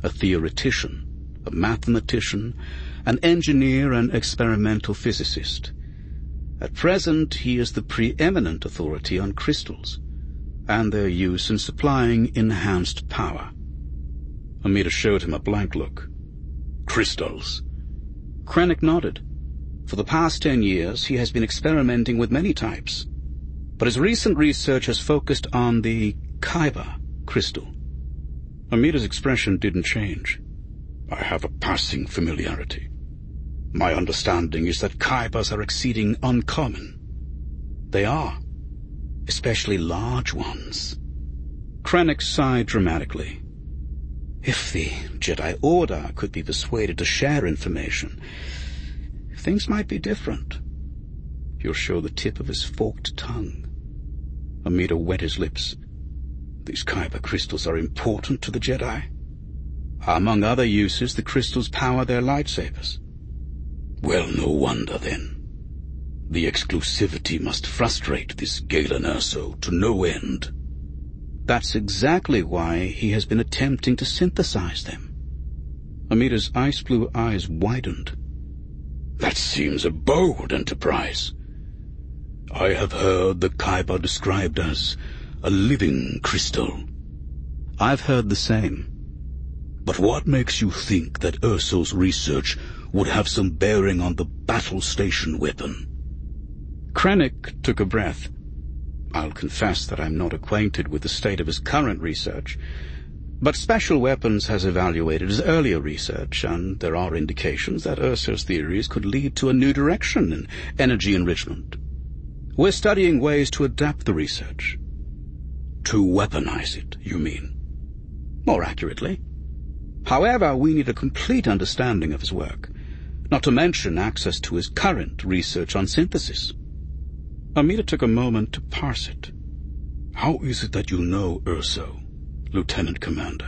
a theoretician, a mathematician, an engineer and experimental physicist. At present, he is the preeminent authority on crystals and their use in supplying enhanced power. Amita showed him a blank look. Crystals. Krennic nodded. For the past 10 years, he has been experimenting with many types, but his recent research has focused on the Kyber crystal. Amita's expression didn't change. I have a passing familiarity. My understanding is that Kybers are exceeding uncommon. They are, especially large ones. Krennic sighed dramatically. If the Jedi Order could be persuaded to share information, things might be different. He'll show the tip of his forked tongue. Amita wet his lips. These Kyber crystals are important to the Jedi. Among other uses, the crystals power their lightsabers. Well, no wonder, then. The exclusivity must frustrate this Galen Erso to no end. That's exactly why he has been attempting to synthesize them. Amita's ice-blue eyes widened. That seems a bold enterprise. I have heard the Kyber described as a living crystal. I've heard the same. But what makes you think that Erso's research would have some bearing on the battle station weapon? Krennic took a breath. I'll confess that I'm not acquainted with the state of his current research, but Special Weapons has evaluated his earlier research, and there are indications that Erso's theories could lead to a new direction in energy enrichment. We're studying ways to adapt the research. To weaponize it, you mean? More accurately. However, we need a complete understanding of his work, not to mention access to his current research on synthesis. Amita took a moment to parse it. How is it that you know Erso, Lieutenant Commander?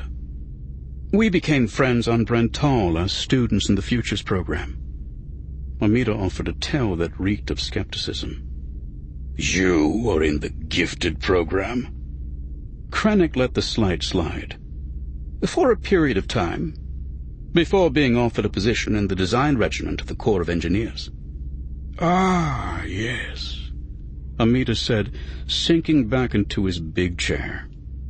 We became friends on Brentall as students in the Futures program. Amita offered a tale that reeked of skepticism. You are in the gifted program? Krennic let the slight slide. For a period of time, before being offered a position in the design regiment of the Corps of Engineers. Ah, yes, Amita said, sinking back into his big chair.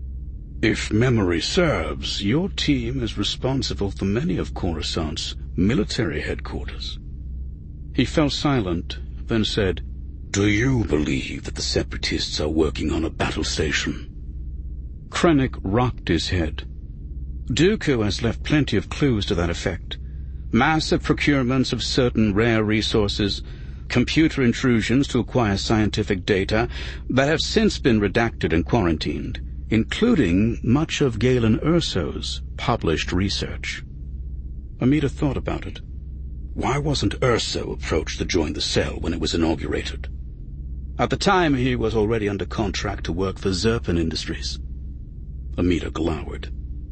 If memory serves, your team is responsible for many of Coruscant's military headquarters. He fell silent, then said, Do you believe that the Separatists are working on a battle station? Krennic rocked his head. Dooku has left plenty of clues to that effect. Massive procurements of certain rare resources, computer intrusions to acquire scientific data that have since been redacted and quarantined, including much of Galen Erso's published research. Amita thought about it. Why wasn't Erso approached to join the cell when it was inaugurated? At the time, he was already under contract to work for Zerpan Industries. Amita glowered.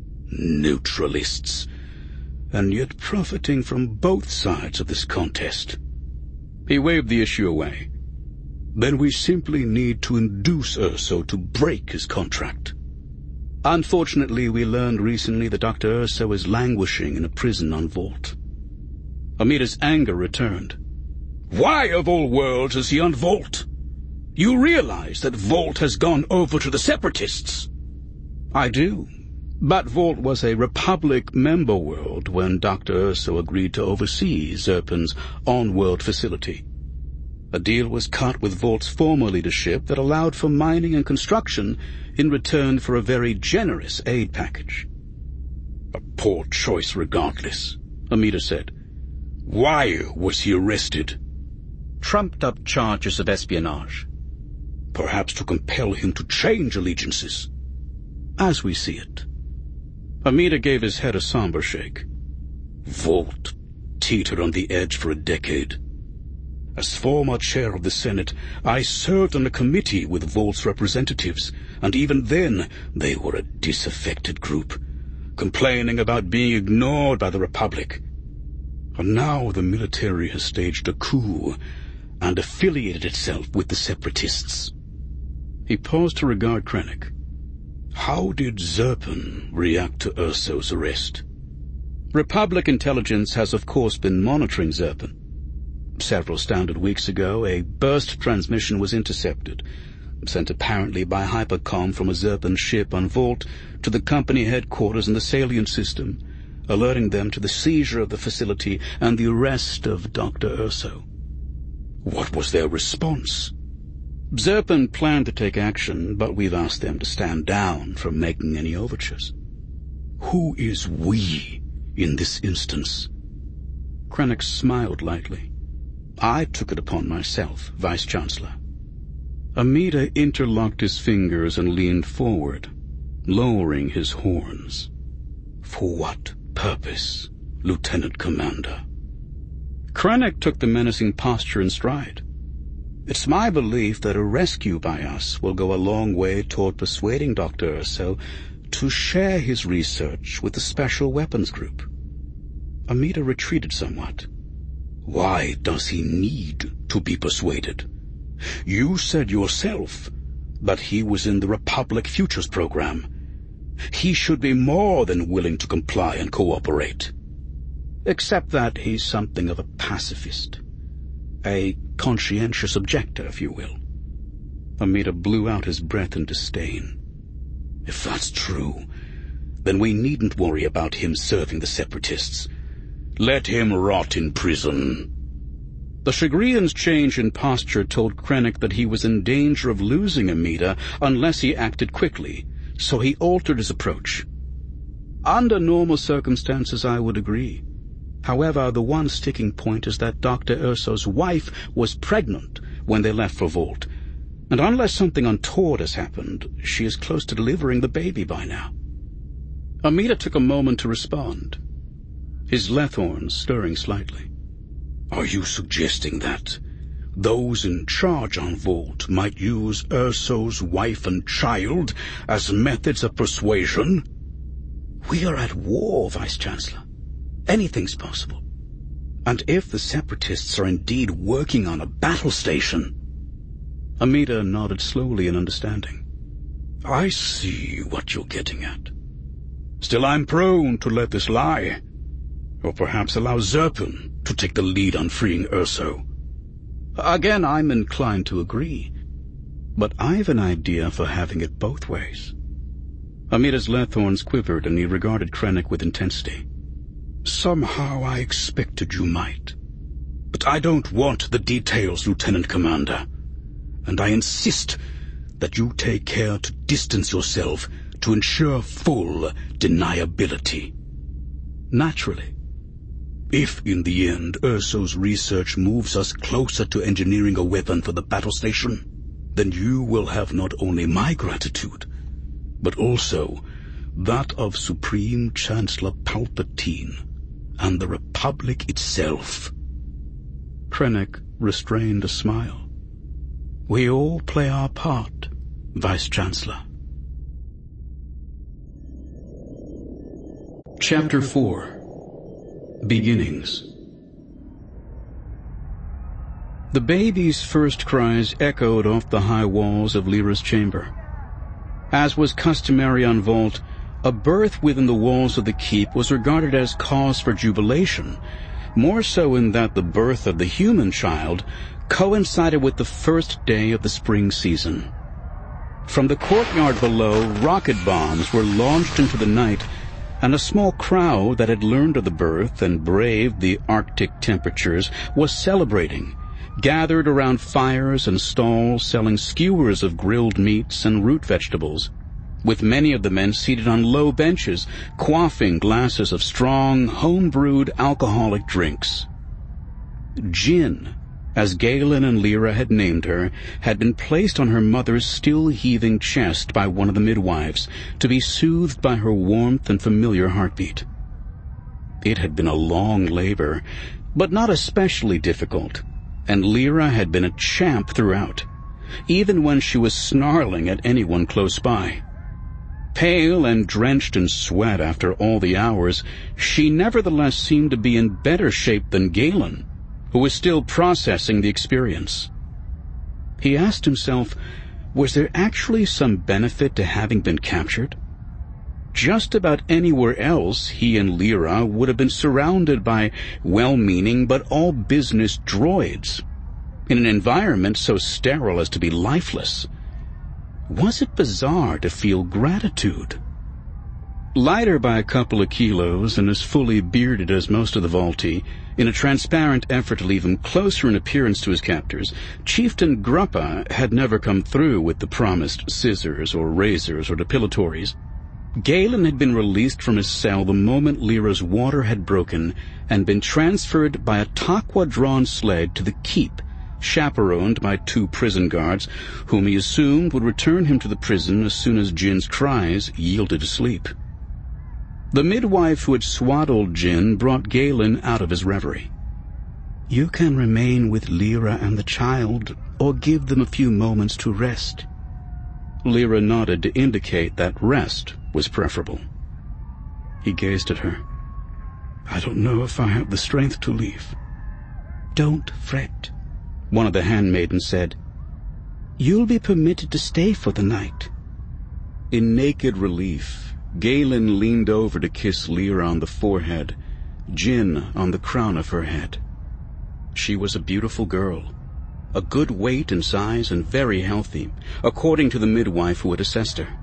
Neutralists, and yet profiting from both sides of this contest. He waved the issue away. Then we simply need to induce Erso to break his contract. Unfortunately, we learned recently that Dr. Erso is languishing in a prison on Volt. Amita's anger returned. Why, of all worlds, is he on Volt? You realize that Volt has gone over to the Separatists? I do. But Volt was a Republic member world when Dr. Erso agreed to oversee Zerpan's on-world facility. A deal was cut with Volt's former leadership that allowed for mining and construction in return for a very generous aid package. A poor choice regardless, Amita said. Why was he arrested? Trumped-up charges of espionage. Perhaps to compel him to change allegiances. As we see it. Amita gave his head a somber shake. Volt teetered on the edge for a decade. As former chair of the Senate, I served on a committee with Volt's representatives, and even then they were a disaffected group, complaining about being ignored by the Republic. And now the military has staged a coup and affiliated itself with the Separatists. He paused to regard Krennic. How did Zerpan react to Erso's arrest? Republic intelligence has of course been monitoring Zirpin. Several standard weeks ago, a burst transmission was intercepted, sent apparently by hypercom from a Zirpin ship on Volt to the company headquarters in the Salient system, alerting them to the seizure of the facility and the arrest of Dr. Urso. What was their response? Zirpin planned to take action, but we've asked them to stand down from making any overtures. Who is we in this instance? Krennic smiled lightly. I took it upon myself, Vice-Chancellor. Amida interlocked his fingers and leaned forward, lowering his horns. For what purpose, Lieutenant Commander? Krennic took the menacing posture in stride. It's my belief that a rescue by us will go a long way toward persuading Dr. Urso to share his research with the Special Weapons Group. Amida retreated somewhat. Why does he need to be persuaded? You said yourself that he was in the Republic Futures program. He should be more than willing to comply and cooperate. Except that he's something of a pacifist. A conscientious objector, if you will. Amida blew out his breath in disdain. If that's true, then we needn't worry about him serving the Separatists. Let him rot in prison. The Chagrian's change in posture told Krennic that he was in danger of losing Amida unless he acted quickly, so he altered his approach. Under normal circumstances, I would agree. However, the one sticking point is that Dr. Urso's wife was pregnant when they left for Volt, and unless something untoward has happened, she is close to delivering the baby by now. Amida took a moment to respond, his Lethorns stirring slightly. Are you suggesting that those in charge on Volt might use Urso's wife and child as methods of persuasion? We are at war, Vice-Chancellor. Anything's possible. And if the Separatists are indeed working on a battle station... Amida nodded slowly in understanding. I see what you're getting at. Still, I'm prone to let this lie. Or perhaps allow Zirpin to take the lead on freeing Urso. Again, I'm inclined to agree. But I've an idea for having it both ways. Amida's Lethorns quivered, and he regarded Krennic with intensity. Somehow I expected you might. But I don't want the details, Lieutenant Commander. And I insist that you take care to distance yourself to ensure full deniability. Naturally. If, in the end, Urso's research moves us closer to engineering a weapon for the battle station, then you will have not only my gratitude, but also that of Supreme Chancellor Palpatine and the Republic itself. Krennic restrained a smile. We all play our part, Vice-Chancellor. Chapter 4. Beginnings. The baby's first cries echoed off the high walls of Lyra's chamber. As was customary on Volt, a birth within the walls of the keep was regarded as cause for jubilation, more so in that the birth of the human child coincided with the first day of the spring season. From the courtyard below, rocket bombs were launched into the night, and a small crowd that had learned of the birth and braved the Arctic temperatures was celebrating, gathered around fires and stalls selling skewers of grilled meats and root vegetables, with many of the men seated on low benches, quaffing glasses of strong, home-brewed alcoholic drinks. Jinn, as Galen and Lyra had named her, had been placed on her mother's still-heaving chest by one of the midwives to be soothed by her warmth and familiar heartbeat. It had been a long labor, but not especially difficult, and Lyra had been a champ throughout, even when she was snarling at anyone close by. Pale and drenched in sweat after all the hours, she nevertheless seemed to be in better shape than Galen, who was still processing the experience. He asked himself, was there actually some benefit to having been captured? Just about anywhere else, he and Lyra would have been surrounded by well-meaning but all-business droids, in an environment so sterile as to be lifeless. Was it bizarre to feel gratitude? Lighter by a couple of kilos and as fully bearded as most of the Vaulti, in a transparent effort to leave him closer in appearance to his captors, Chieftain Gruppa had never come through with the promised scissors or razors or depilatories. Galen had been released from his cell the moment Lyra's water had broken and been transferred by a Takwa-drawn sled to the keep, chaperoned by 2 prison guards, whom he assumed would return him to the prison as soon as Jin's cries yielded to sleep. The midwife who had swaddled Jin brought Galen out of his reverie. "You can remain with Lyra and the child, or give them a few moments to rest." Lyra nodded to indicate that rest was preferable. He gazed at her. "I don't know if I have the strength to leave." "Don't fret," one of the handmaidens said. "You'll be permitted to stay for the night." In naked relief, Galen leaned over to kiss Lyra on the forehead, Jin on the crown of her head. She was a beautiful girl, a good weight and size and very healthy, according to the midwife who had assessed her.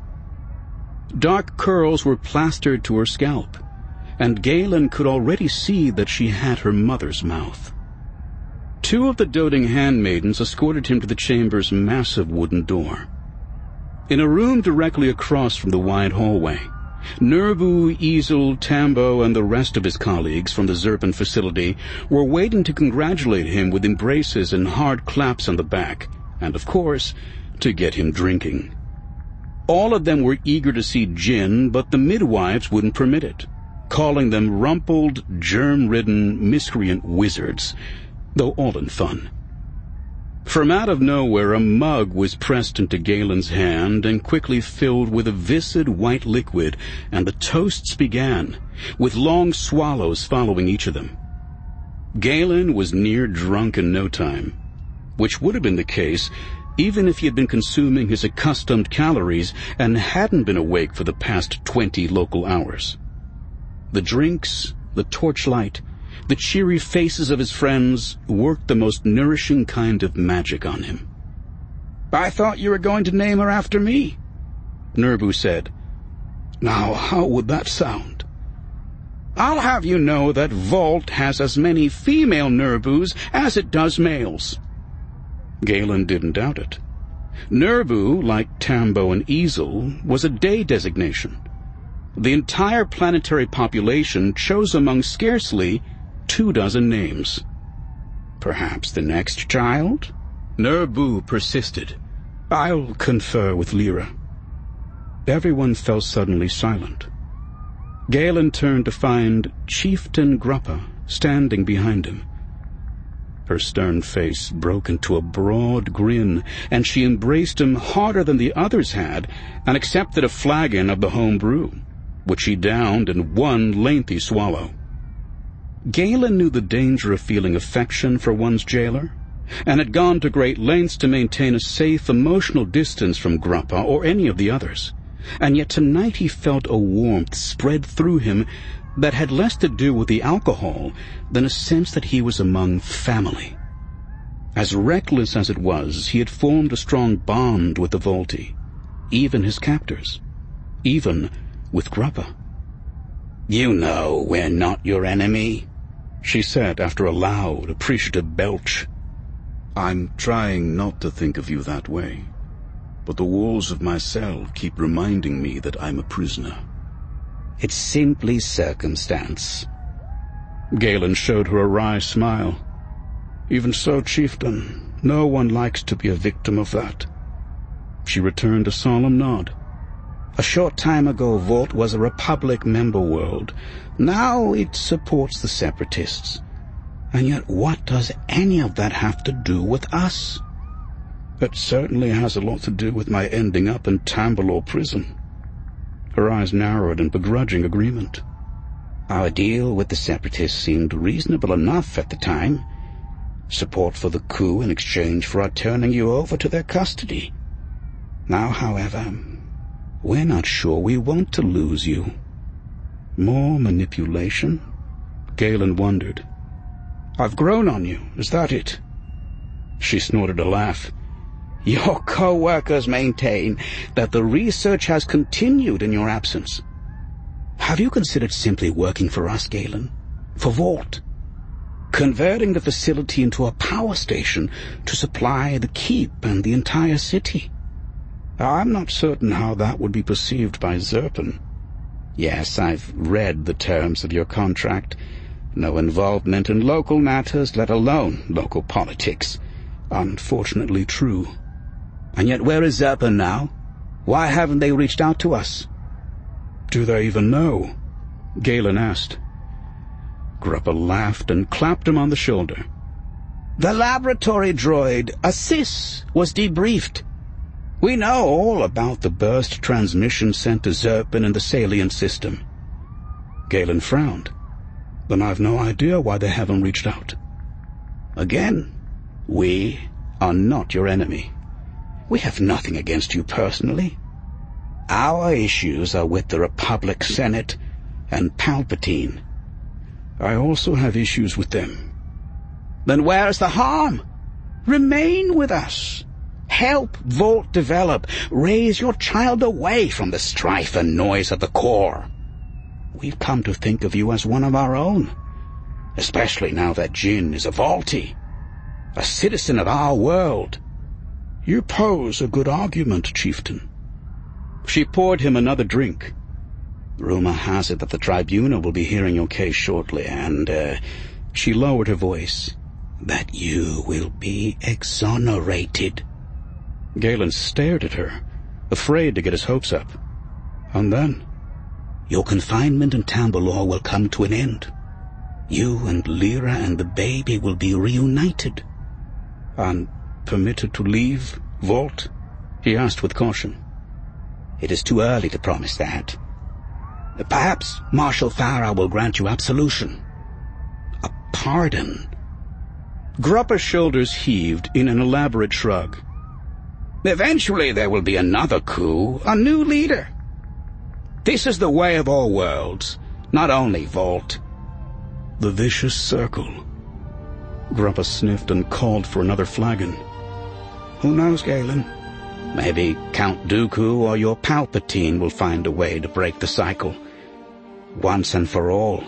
Dark curls were plastered to her scalp, and Galen could already see that she had her mother's mouth. 2 of the doting handmaidens escorted him to the chamber's massive wooden door. In a room directly across from the wide hallway, Nurbu, Ezel, Tambo, and the rest of his colleagues from the Zurban facility were waiting to congratulate him with embraces and hard claps on the back, and, of course, to get him drinking. All of them were eager to see Jin, but the midwives wouldn't permit it, calling them rumpled, germ-ridden, miscreant wizards, though all in fun. From out of nowhere, a mug was pressed into Galen's hand and quickly filled with a viscid white liquid, and the toasts began, with long swallows following each of them. Galen was near drunk in no time, which would have been the case even if he had been consuming his accustomed calories and hadn't been awake for the past 20 local hours. The drinks, the torchlight, the cheery faces of his friends worked the most nourishing kind of magic on him. "I thought you were going to name her after me," Nurbu said. "Now, how would that sound?" "I'll have you know that Vault has as many female Nurbus as it does males." Galen didn't doubt it. Nurbu, like Tambo and Ezel, was a day designation. The entire planetary population chose among scarcely 24 names. "Perhaps the next child?" Nurbu persisted. "I'll confer with Lyra." Everyone fell suddenly silent. Galen turned to find Chieftain Gruppa standing behind him. Her stern face broke into a broad grin, and she embraced him harder than the others had and accepted a flagon of the home brew, which she downed in one lengthy swallow. Galen knew the danger of feeling affection for one's jailer, and had gone to great lengths to maintain a safe emotional distance from Gruppa or any of the others, and yet tonight he felt a warmth spread through him that had less to do with the alcohol than a sense that he was among family. As reckless as it was, he had formed a strong bond with the Vaulti, even his captors, even with Gruppa. "You know we're not your enemy," she said after a loud, appreciative belch. "I'm trying not to think of you that way, but the walls of my cell keep reminding me that I'm a prisoner." "It's simply circumstance." Galen showed her a wry smile. "Even so, Chieftain, no one likes to be a victim of that." She returned a solemn nod. "A short time ago, Vault was a Republic member world. Now it supports the Separatists. And yet what does any of that have to do with us?" "It certainly has a lot to do with my ending up in Tambalore prison." Her eyes narrowed in begrudging agreement. "Our deal with the Separatists seemed reasonable enough at the time. Support for the coup in exchange for our turning you over to their custody. Now, however, We're not sure we want to lose you." "More manipulation?" Galen wondered. "I've grown on you, is that it?" She snorted a laugh. "Your co-workers maintain that the research has continued in your absence. Have you considered simply working for us, Galen? For Vault? Converting the facility into a power station to supply the keep and the entire city? I'm not certain how that would be perceived by Zerpan. Yes, I've read the terms of your contract. No involvement in local matters, let alone local politics. Unfortunately true. And yet where is Zerpan now? Why haven't they reached out to us?" "Do they even know?" Galen asked. Gruppa laughed and clapped him on the shoulder. "The laboratory droid, Assis, was debriefed. We know all about the burst transmission sent to Zerpan in the salient system." Galen frowned. "Then I've no idea why they haven't reached out." "Again, we are not your enemy. We have nothing against you personally. Our issues are with the Republic Senate and Palpatine." "I also have issues with them." "Then where's the harm? Remain with us. Help Vault develop. Raise your child away from the strife and noise at the core. We've come to think of you as one of our own, especially now that Jyn is a Vaultie, a citizen of our world." "You pose a good argument, Chieftain." She poured him another drink. "Rumor has it that the Tribunal will be hearing your case shortly, and, she lowered her voice, that you will be exonerated." Galen stared at her, afraid to get his hopes up. "And then?" "Your confinement in Tambalore will come to an end. You and Lyra and the baby will be reunited." "And permitted to leave Vault?" he asked with caution. "It is too early to promise that. Perhaps Marshal Farah will grant you absolution. A pardon." Gruppa's shoulders heaved in an elaborate shrug. "Eventually there will be another coup, a new leader. This is the way of all worlds, not only Vault." "The vicious circle." Gruppa sniffed and called for another flagon. "Who knows, Galen? Maybe Count Dooku or your Palpatine will find a way to break the cycle, once and for all."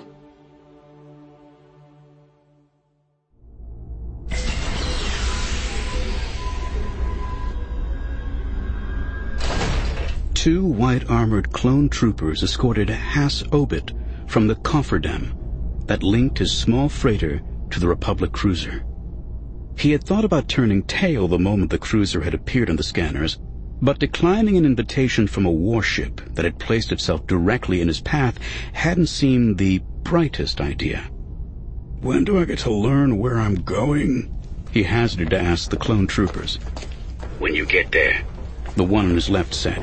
Two white-armored clone troopers escorted Has Obit from the cofferdam that linked his small freighter to the Republic cruiser. He had thought about turning tail the moment the cruiser had appeared on the scanners, but declining an invitation from a warship that had placed itself directly in his path hadn't seemed the brightest idea. "When do I get to learn where I'm going?" he hazarded to ask the clone troopers. "When you get there," the one on his left said.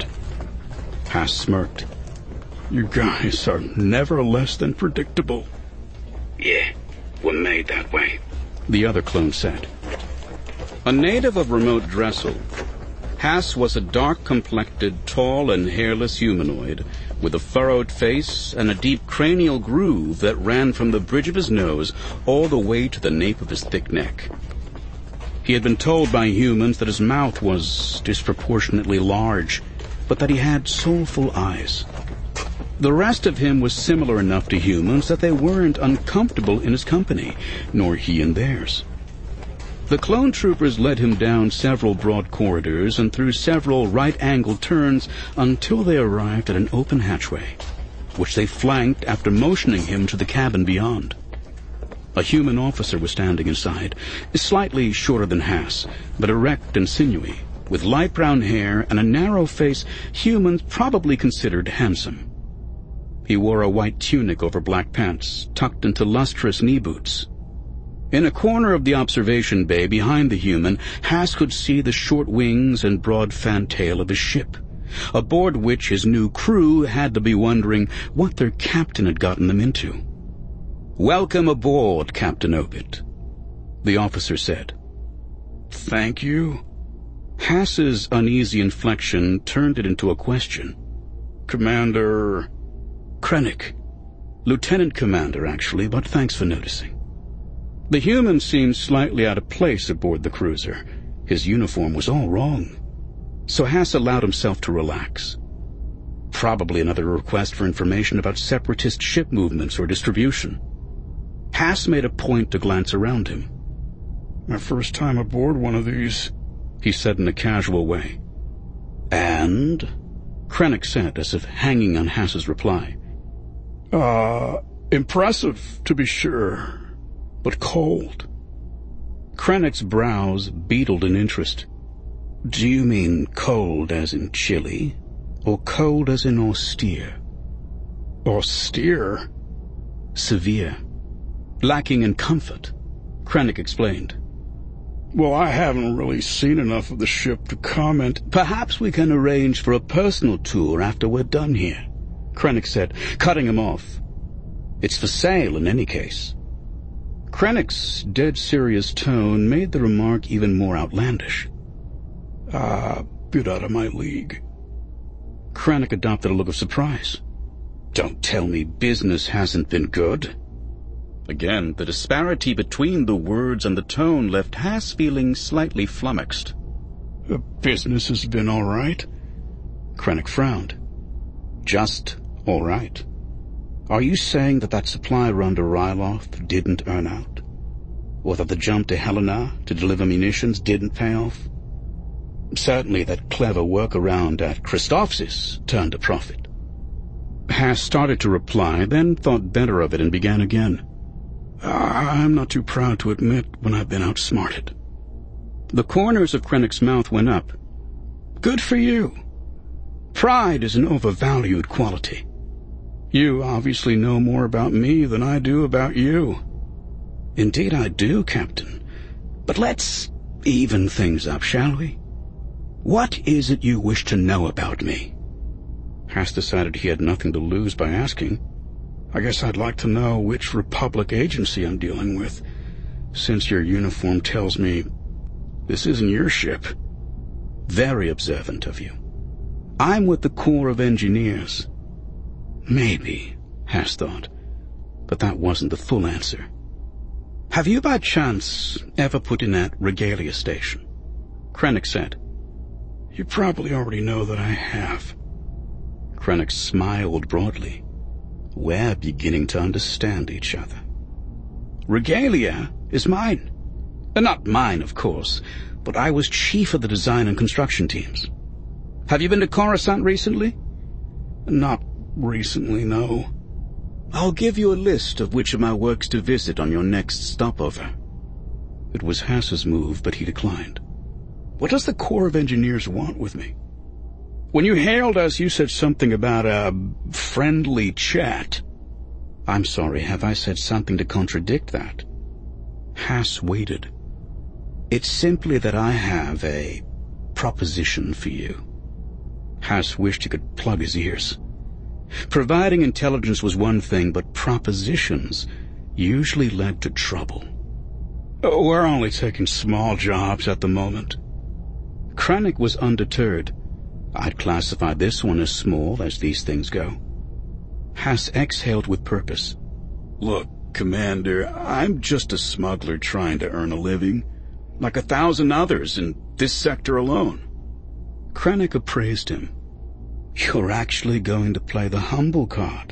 Has smirked. "You guys are never less than predictable." "Yeah, we're made that way," the other clone said. A native of remote Dressel, Has was a dark-complected, tall and hairless humanoid with a furrowed face and a deep cranial groove that ran from the bridge of his nose all the way to the nape of his thick neck. He had been told by humans that his mouth was disproportionately large, but that he had soulful eyes. The rest of him was similar enough to humans that they weren't uncomfortable in his company, nor he in theirs. The clone troopers led him down several broad corridors and through several right-angled turns until they arrived at an open hatchway, which they flanked after motioning him to the cabin beyond. A human officer was standing inside, slightly shorter than Has, but erect and sinewy, with light brown hair and a narrow face humans probably considered handsome. He wore a white tunic over black pants, tucked into lustrous knee boots. In a corner of the observation bay behind the human, Has could see the short wings and broad fantail of his ship, aboard which his new crew had to be wondering what their captain had gotten them into. "Welcome aboard, Captain Obit," the officer said. "Thank you." Has's uneasy inflection turned it into a question. Commander... Krennic. Lieutenant Commander, actually, but thanks for noticing. The human seemed slightly out of place aboard the cruiser. His uniform was all wrong. So Hass allowed himself to relax. Probably another request for information about separatist ship movements or distribution. Hass made a point to glance around him. My first time aboard one of these, he said in a casual way. And? Krennic said, as if hanging on Hass's reply. Impressive, to be sure, but cold. Krennic's brows beetled in interest. Do you mean cold as in chilly, or cold as in austere? Austere? Severe. Lacking in comfort, Krennic explained. Well, I haven't really seen enough of the ship to comment. Perhaps we can arrange for a personal tour after we're done here, Krennic said, cutting him off. It's for sale in any case. Krennic's dead serious tone made the remark even more outlandish. Bit out of my league. Krennic adopted a look of surprise. Don't tell me business hasn't been good. Again, the disparity between the words and the tone left Hass feeling slightly flummoxed. Business has been all right? Krennic frowned. Just all right. Are you saying that supply run to Ryloth didn't earn out? Or that the jump to Helena to deliver munitions didn't pay off? Certainly that clever workaround at Christophsis turned a profit. Hass started to reply, then thought better of it and began again. I'm not too proud to admit when I've been outsmarted. The corners of Krennic's mouth went up. Good for you. Pride is an overvalued quality. You obviously know more about me than I do about you. Indeed I do, Captain. But let's even things up, shall we? What is it you wish to know about me? Hass decided he had nothing to lose by asking. I guess I'd like to know which Republic agency I'm dealing with, since your uniform tells me this isn't your ship. Very observant of you. I'm with the Corps of Engineers. Maybe, Hass thought, but that wasn't the full answer. Have you by chance ever put in at Regalia Station? Krennic said. You probably already know that I have. Krennic smiled broadly. We're beginning to understand each other. Regalia is mine. Not mine, of course, but I was chief of the design and construction teams. Have you been to Coruscant recently? Not recently, no. I'll give you a list of which of my works to visit on your next stopover. It was Hass's move, but he declined. What does the Corps of Engineers want with me? When you hailed us, you said something about a friendly chat. I'm sorry, have I said something to contradict that? Hass waited. It's simply that I have a proposition for you. Hass wished he could plug his ears. Providing intelligence was one thing, but propositions usually led to trouble. We're only taking small jobs at the moment. Krennic was undeterred. I'd classify this one as small, as these things go. Hass exhaled with purpose. Look, Commander, I'm just a smuggler trying to earn a living, like 1,000 others in this sector alone. Krennic appraised him. You're actually going to play the humble card.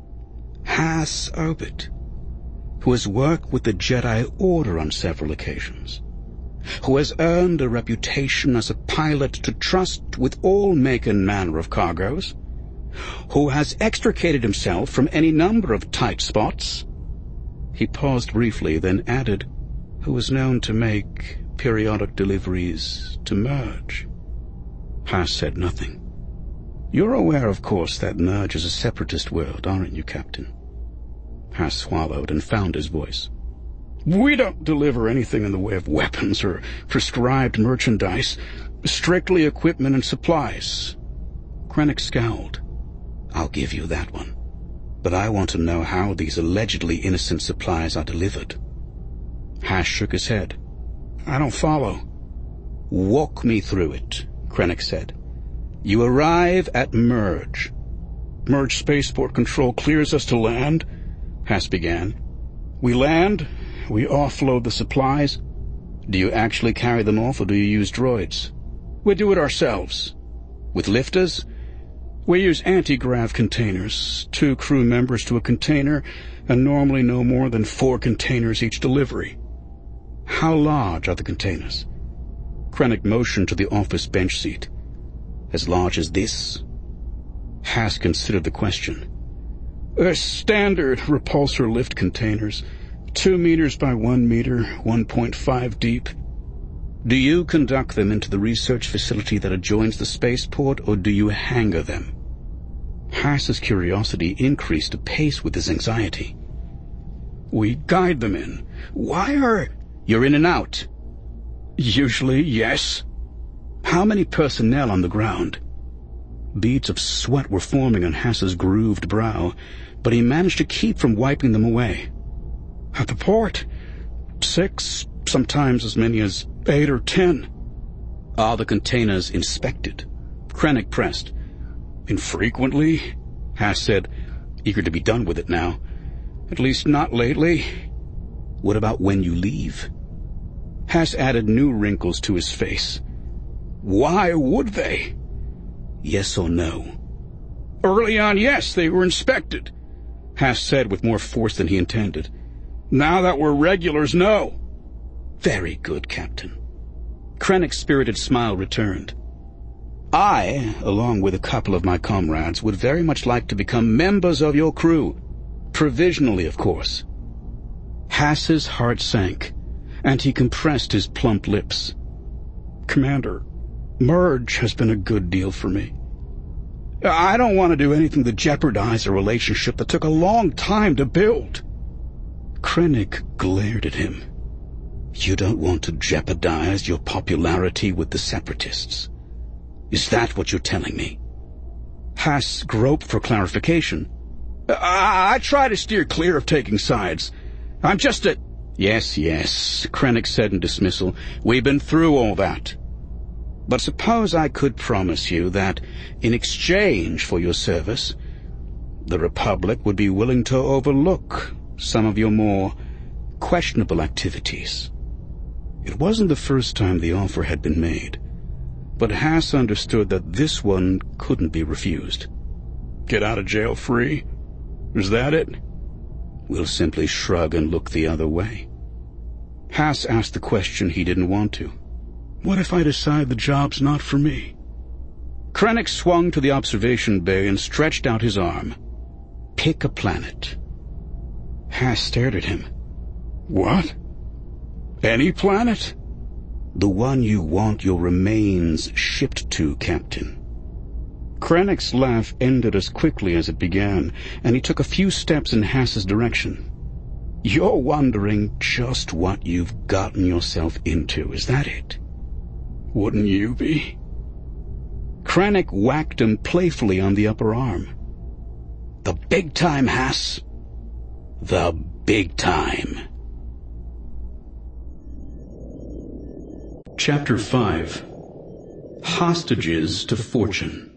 Hass Obit, who has worked with the Jedi Order on several occasions, who has earned a reputation as a pilot to trust with all make and manner of cargoes, who has extricated himself from any number of tight spots. He paused briefly, then added, who is known to make periodic deliveries to Merge. Hass said nothing. You're aware, of course, that Merge is a separatist world, aren't you, Captain? Hass swallowed and found his voice. We don't deliver anything in the way of weapons or prescribed merchandise, strictly equipment and supplies. Krennic scowled. I'll give you that one. But I want to know how these allegedly innocent supplies are delivered. Hass shook his head. I don't follow. Walk me through it, Krennic said. You arrive at Merge. Merge Spaceport Control clears us to land, Haas began. We land, we offload the supplies. Do you actually carry them off, or do you use droids? We do it ourselves. With lifters? We use anti-grav containers, 2 crew members to a container, and normally no more than 4 containers each delivery. How large are the containers? Krennic motioned to the office bench seat. As large as this? Haas considered the question. Standard repulsor lift containers, 2 meters by 1 meter, 1.5 deep. Do you conduct them into the research facility that adjoins the spaceport, or do you hangar them? Haas's curiosity increased apace with his anxiety. We guide them in. Why are... You're in and out. Usually, yes. How many personnel on the ground? Beads of sweat were forming on Haas's grooved brow, but he managed to keep from wiping them away. At the port, 6, sometimes as many as 8 or 10. Are the containers inspected? Krennic pressed. Infrequently, Haas said, eager to be done with it now. At least not lately. What about when you leave? Haas added new wrinkles to his face. Why would they? Yes or no? Early on, yes, they were inspected, Haas said with more force than he intended. Now that we're regulars, no. Very good, Captain. Krennic's spirited smile returned. I, along with a couple of my comrades, would very much like to become members of your crew. Provisionally, of course. Haas's heart sank, and he compressed his plump lips. Commander, Merge has been a good deal for me. I don't want to do anything to jeopardize a relationship that took a long time to build. Krennic glared at him. You don't want to jeopardize your popularity with the Separatists. Is that what you're telling me? Haas groped for clarification. I try to steer clear of taking sides. I'm just a... Yes, Krennic said in dismissal. We've been through all that. But suppose I could promise you that, in exchange for your service, the Republic would be willing to overlook some of your more questionable activities. It wasn't the first time the offer had been made, but Haas understood that this one couldn't be refused. Get out of jail free? Is that it? We'll simply shrug and look the other way. Haas asked the question he didn't want to. What if I decide the job's not for me? Krennic swung to the observation bay and stretched out his arm. Pick a planet. Haas stared at him. What? Any planet? The one you want your remains shipped to, Captain. Krennic's laugh ended as quickly as it began, and he took a few steps in Haas's direction. You're wondering just what you've gotten yourself into, is that it? Wouldn't you be? Krennic whacked him playfully on the upper arm. The big time, Haas. The big time. Chapter 5. Hostages to Fortune.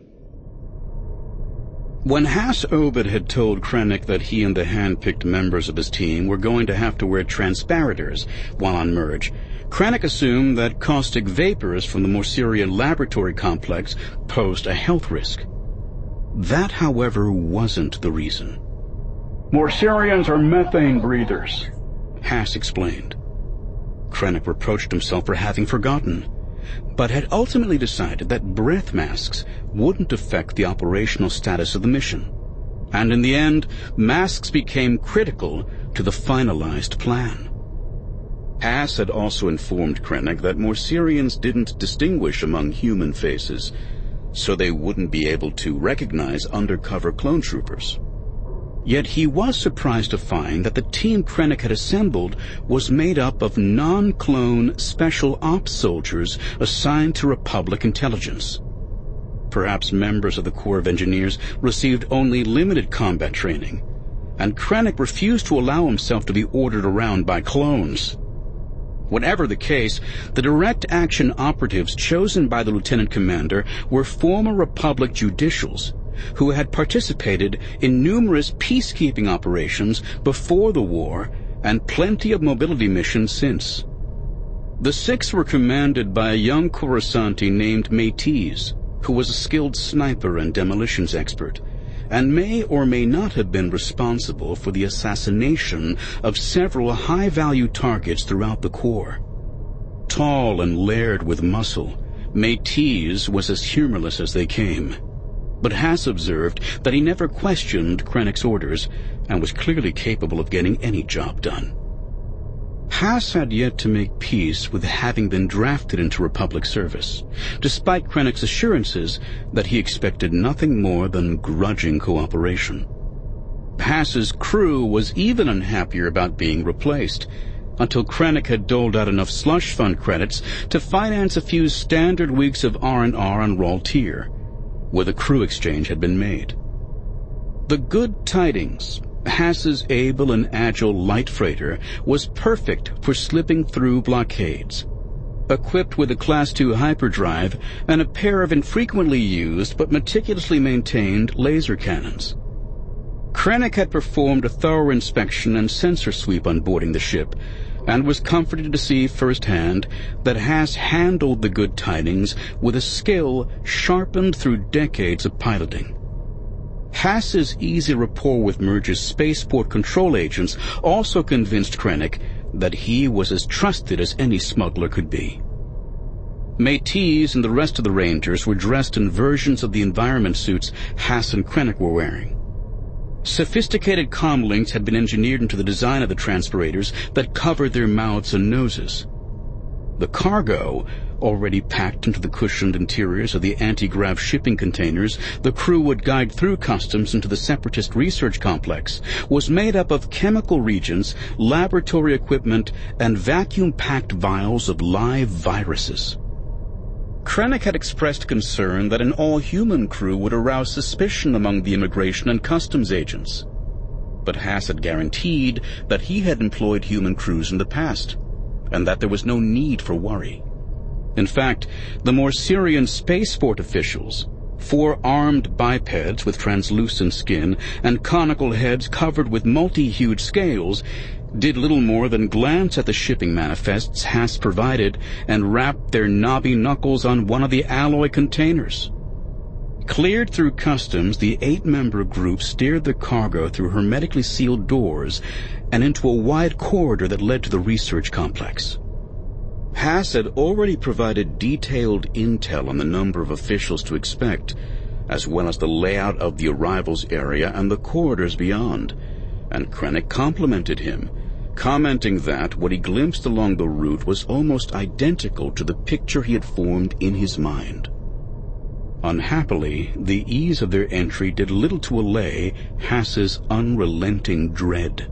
When Haas Obed had told Krennic that he and the hand-picked members of his team were going to have to wear transpirators while on Merge, Krennic assumed that caustic vapors from the Morsirian laboratory complex posed a health risk. That, however, wasn't the reason. Morsirians are methane breathers, Haas explained. Krennic reproached himself for having forgotten, but had ultimately decided that breath masks wouldn't affect the operational status of the mission. And in the end, masks became critical to the finalized plan. Haas had also informed Krennic that Morsirians didn't distinguish among human faces, so they wouldn't be able to recognize undercover clone troopers. Yet he was surprised to find that the team Krennic had assembled was made up of non-clone special ops soldiers assigned to Republic intelligence. Perhaps members of the Corps of Engineers received only limited combat training, and Krennic refused to allow himself to be ordered around by clones. Whatever the case, the direct action operatives chosen by the lieutenant commander were former Republic judicials who had participated in numerous peacekeeping operations before the war and plenty of mobility missions since. The 6 were commanded by a young Coruscanti named Métis, who was a skilled sniper and demolitions expert, and may or may not have been responsible for the assassination of several high-value targets throughout the Corps. Tall and layered with muscle, Métis was as humorless as they came. But Haas observed that he never questioned Krennic's orders and was clearly capable of getting any job done. Haas had yet to make peace with having been drafted into Republic service, despite Krennic's assurances that he expected nothing more than grudging cooperation. Haas's crew was even unhappier about being replaced, until Krennic had doled out enough slush fund credits to finance a few standard weeks of R&R on Raltier, where the crew exchange had been made. The good tidings, Haas's able and agile light freighter was perfect for slipping through blockades. Equipped with a Class II hyperdrive and a pair of infrequently used but meticulously maintained laser cannons. Krennic had performed a thorough inspection and sensor sweep on boarding the ship, and was comforted to see firsthand that Haas handled the good tidings with a skill sharpened through decades of piloting. Haas's easy rapport with Merge's spaceport control agents also convinced Krennic that he was as trusted as any smuggler could be. Métis and the rest of the Rangers were dressed in versions of the environment suits Haas and Krennic were wearing. Sophisticated comlinks had been engineered into the design of the transpirators that covered their mouths and noses. The cargo, already packed into the cushioned interiors of the anti-grav shipping containers the crew would guide through customs into the Separatist research complex, was made up of chemical reagents, laboratory equipment, and vacuum-packed vials of live viruses. Krennic had expressed concern that an all-human crew would arouse suspicion among the immigration and customs agents. But Haas had guaranteed that he had employed human crews in the past, and that there was no need for worry. In fact, the Morsirian spaceport officials, 4 armed bipeds with translucent skin and conical heads covered with multi-hued scales, did little more than glance at the shipping manifests Haas provided and wrap their knobby knuckles on one of the alloy containers. Cleared through customs, the 8-member group steered the cargo through hermetically sealed doors and into a wide corridor that led to the research complex. Haas had already provided detailed intel on the number of officials to expect, as well as the layout of the arrivals area and the corridors beyond, and Krennic complimented him, commenting that what he glimpsed along the route was almost identical to the picture he had formed in his mind. Unhappily, the ease of their entry did little to allay Haas's unrelenting dread.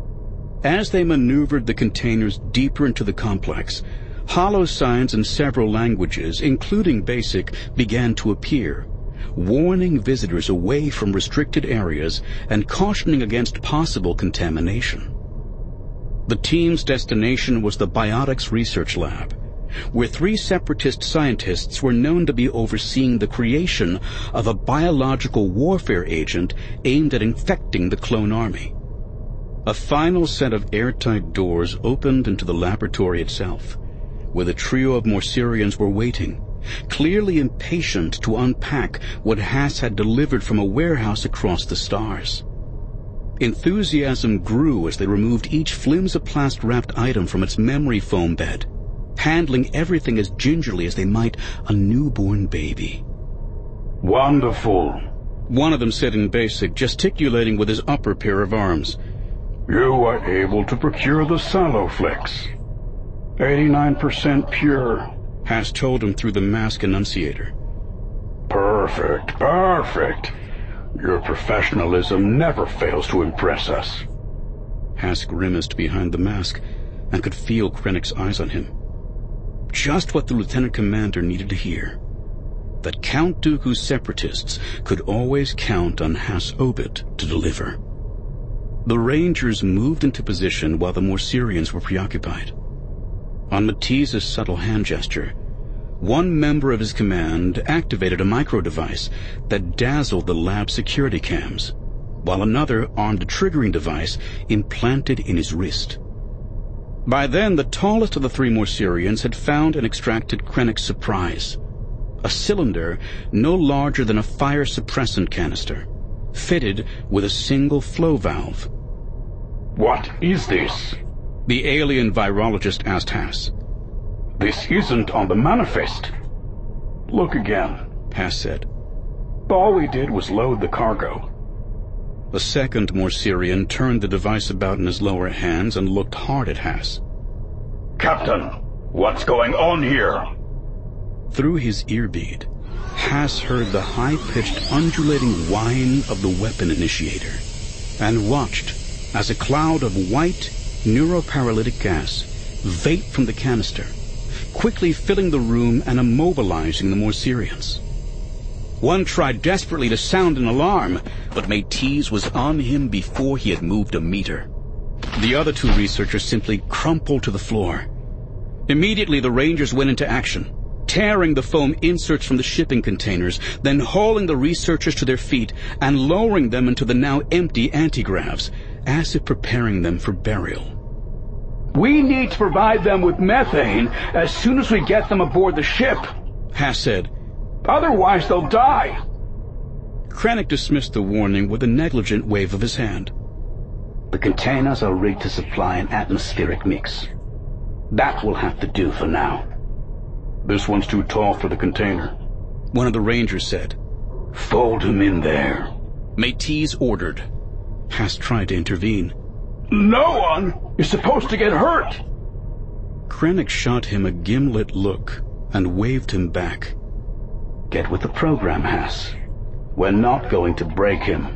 As they maneuvered the containers deeper into the complex, hollow signs in several languages, including Basic, began to appear, warning visitors away from restricted areas and cautioning against possible contamination. The team's destination was the Biotics Research Lab, where 3 Separatist scientists were known to be overseeing the creation of a biological warfare agent aimed at infecting the clone army. A final set of airtight doors opened into the laboratory itself, where the trio of Morsirians were waiting, clearly impatient to unpack what Haas had delivered from a warehouse across the stars. Enthusiasm grew as they removed each flimsoplast-wrapped item from its memory foam bed, handling everything as gingerly as they might a newborn baby. "Wonderful," one of them said in Basic, gesticulating with his upper pair of arms. "You are able to procure the Saloflex. 89% pure," Haas told him through the mask enunciator. Perfect. Your professionalism never fails to impress us." Haas grimaced behind the mask and could feel Krennic's eyes on him. Just what the lieutenant commander needed to hear. That Count Dooku's Separatists could always count on Haas Obit to deliver. The Rangers moved into position while the Morsirians were preoccupied. On Métis's subtle hand gesture, one member of his command activated a micro-device that dazzled the lab security cams, while another armed a triggering device implanted in his wrist. By then, the tallest of the three Morserians had found and extracted Krennic's surprise, a cylinder no larger than a fire suppressant canister, fitted with a single flow valve. "What is this?" the alien virologist asked Haas. "This isn't on the manifest." "Look again," Haas said. "All we did was load the cargo." The second Morserian turned the device about in his lower hands and looked hard at Haas. "Captain, what's going on here?" Through his earbead, Haas heard the high-pitched, undulating whine of the weapon initiator, and watched as a cloud of white, neuroparalytic gas vaped from the canister, quickly filling the room and immobilizing the Morserians. One tried desperately to sound an alarm, but Métis was on him before he had moved a meter. The other two researchers simply crumpled to the floor. Immediately, the Rangers went into action, tearing the foam inserts from the shipping containers, then hauling the researchers to their feet and lowering them into the now empty antigravs, as if preparing them for burial. "We need to provide them with methane as soon as we get them aboard the ship," Haas said. "Otherwise they'll die." Krennic dismissed the warning with a negligent wave of his hand. "The containers are rigged to supply an atmospheric mix. That will have to do for now." "This one's too tall for the container," one of the Rangers said. "Fold him in there," Métis ordered. Haas tried to intervene. "No one is supposed to get hurt." Krennic shot him a gimlet look and waved him back. "Get with the program, Haas. We're not going to break him."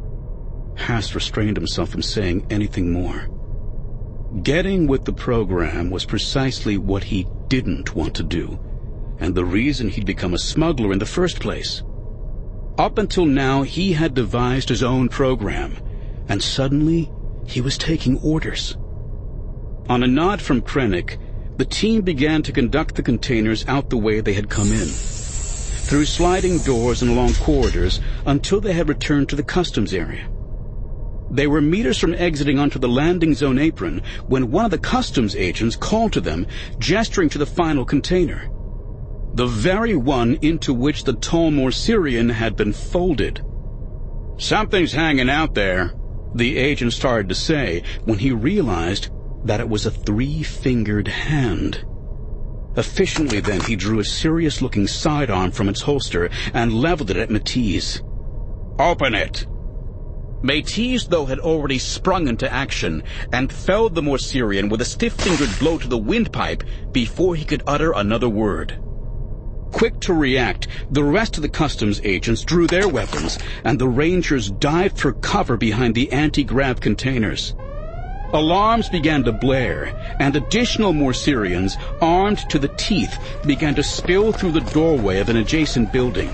Haas restrained himself from saying anything more. Getting with the program was precisely what he didn't want to do, and the reason he'd become a smuggler in the first place. Up until now, he had devised his own program, and suddenly he was taking orders. On a nod from Krennic, the team began to conduct the containers out the way they had come in, through sliding doors and along corridors until they had returned to the customs area. They were meters from exiting onto the landing zone apron when one of the customs agents called to them, gesturing to the final container, the very one into which the tall Morserian had been folded. "Something's hanging out there," the agent started to say when he realized that it was a three-fingered hand. Efficiently then, he drew a serious-looking sidearm from its holster and leveled it at Métis. "Open it!" Métis, though, had already sprung into action and felled the Morserian with a stiff-fingered blow to the windpipe before he could utter another word. Quick to react, the rest of the customs agents drew their weapons, and the Rangers dived for cover behind the anti-grav containers. Alarms began to blare, and additional Morserians, armed to the teeth, began to spill through the doorway of an adjacent building.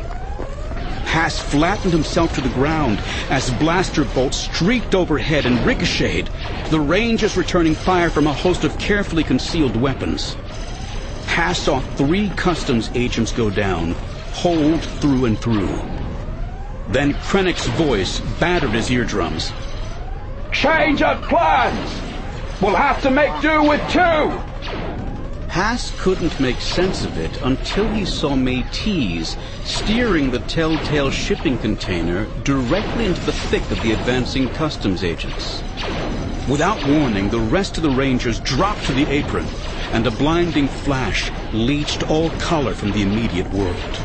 Haas flattened himself to the ground as blaster bolts streaked overhead and ricocheted, the Rangers returning fire from a host of carefully concealed weapons. Haas saw 3 customs agents go down, holed through and through. Then Krennic's voice battered his eardrums. "Change of plans! We'll have to make do with 2! Haas couldn't make sense of it until he saw Métis steering the telltale shipping container directly into the thick of the advancing customs agents. Without warning, the rest of the Rangers dropped to the apron, and a blinding flash leached all color from the immediate world.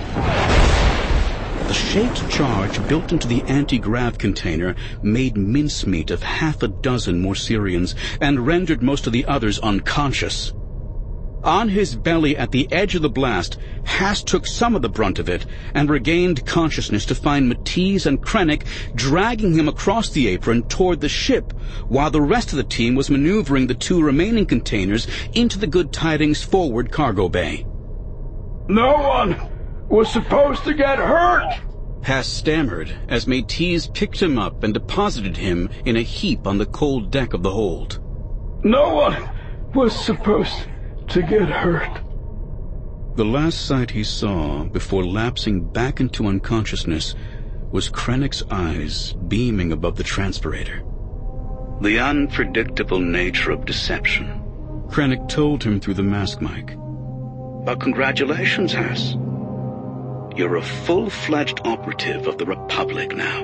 The shaped charge built into the anti-grav container made mincemeat of 6 Morserians and rendered most of the others unconscious. On his belly at the edge of the blast, Haas took some of the brunt of it and regained consciousness to find Métis and Krennic dragging him across the apron toward the ship, while the rest of the team was maneuvering the 2 remaining containers into the Good Tidings forward cargo bay. "No one was supposed to get hurt," Haas stammered as Métis picked him up and deposited him in a heap on the cold deck of the hold. "No one was supposed to get hurt." The last sight he saw before lapsing back into unconsciousness was Krennic's eyes beaming above the transpirator. The unpredictable nature of deception, Krennic told him through the mask mic. But congratulations, Hass. You're a full-fledged operative of the Republic now.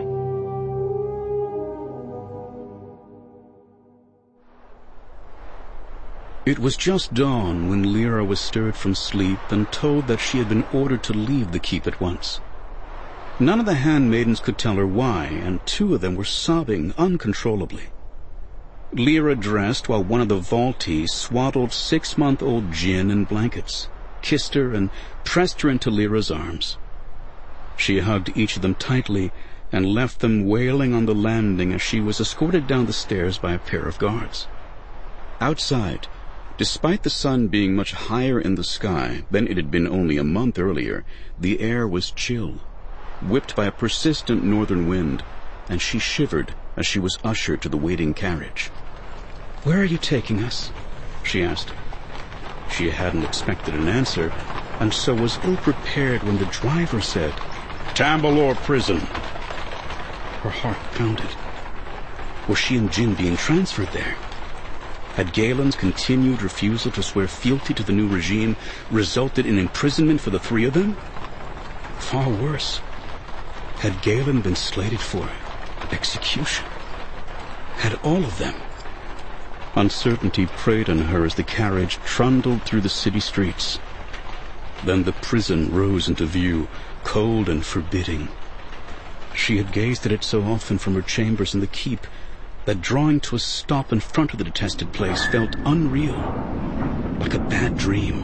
It was just dawn when Lyra was stirred from sleep and told that she had been ordered to leave the keep at once. None of the handmaidens could tell her why, and 2 of them were sobbing uncontrollably. Lyra dressed while one of the Vaulties swaddled 6-month-old Jyn in blankets, kissed her, and pressed her into Lyra's arms. She hugged each of them tightly and left them wailing on the landing as she was escorted down the stairs by a pair of guards. Outside, despite the sun being much higher in the sky than it had been only a month earlier, the air was chill, whipped by a persistent northern wind, and she shivered as she was ushered to the waiting carriage. "Where are you taking us?" she asked. She hadn't expected an answer, and so was ill-prepared when the driver said, "Tambalore Prison." Her heart pounded. Was she and Jyn being transferred there? Had Galen's continued refusal to swear fealty to the new regime resulted in imprisonment for the 3 of them? Far worse. Had Galen been slated for execution? Had all of them? Uncertainty preyed on her as the carriage trundled through the city streets. Then the prison rose into view, cold and forbidding. She had gazed at it so often from her chambers in the keep that drawing to a stop in front of the detested place felt unreal, like a bad dream.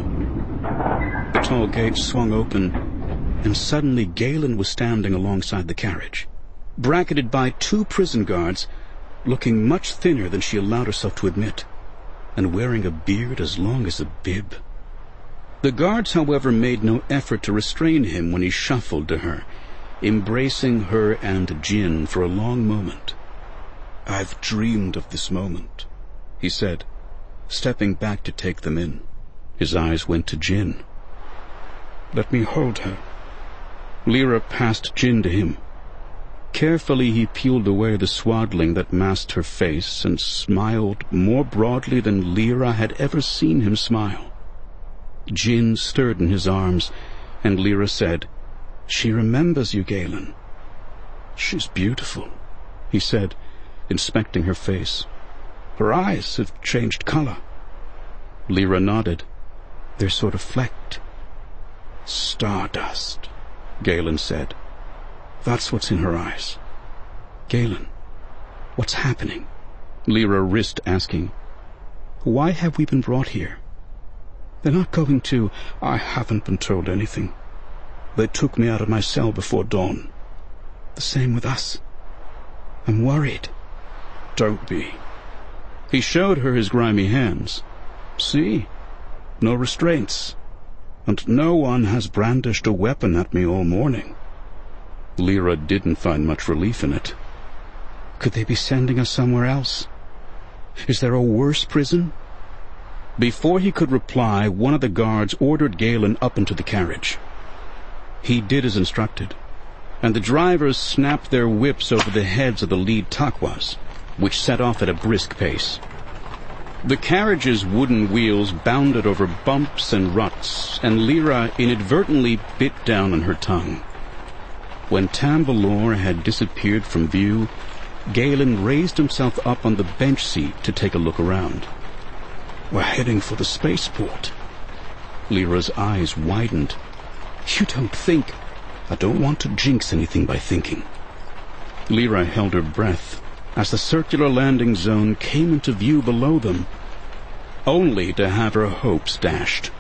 The tall gate swung open, and suddenly Galen was standing alongside the carriage, bracketed by 2 prison guards, looking much thinner than she allowed herself to admit, and wearing a beard as long as a bib. The guards, however, made no effort to restrain him when he shuffled to her, embracing her and Jyn for a long moment. "I've dreamed of this moment," he said, stepping back to take them in. His eyes went to Jyn. "Let me hold her." Lyra passed Jyn to him. Carefully he peeled away the swaddling that masked her face and smiled more broadly than Lyra had ever seen him smile. Jyn stirred in his arms, and Lyra said, "She remembers you, Galen." "She's beautiful," he said, inspecting her face. "Her eyes have changed color." Lyra nodded. "They're sort of flecked." "Stardust," Galen said. "That's what's in her eyes." "Galen, what's happening?" Lyra risked asking. "Why have we been brought here?" "They're not going to—" "I haven't been told anything. They took me out of my cell before dawn." "The same with us. I'm worried." "Don't be." He showed her his grimy hands. "See? No restraints. And no one has brandished a weapon at me all morning." Lyra didn't find much relief in it. "Could they be sending us somewhere else? Is there a worse prison?" Before he could reply, one of the guards ordered Galen up into the carriage. He did as instructed, and the drivers snapped their whips over the heads of the lead Takwas, which set off at a brisk pace. The carriage's wooden wheels bounded over bumps and ruts, and Lyra inadvertently bit down on her tongue. When Tambalore had disappeared from view, Galen raised himself up on the bench seat to take a look around. "We're heading for the spaceport." Lyra's eyes widened. "You don't think—" "I don't want to jinx anything by thinking." Lyra held her breath as the circular landing zone came into view below them, only to have her hopes dashed.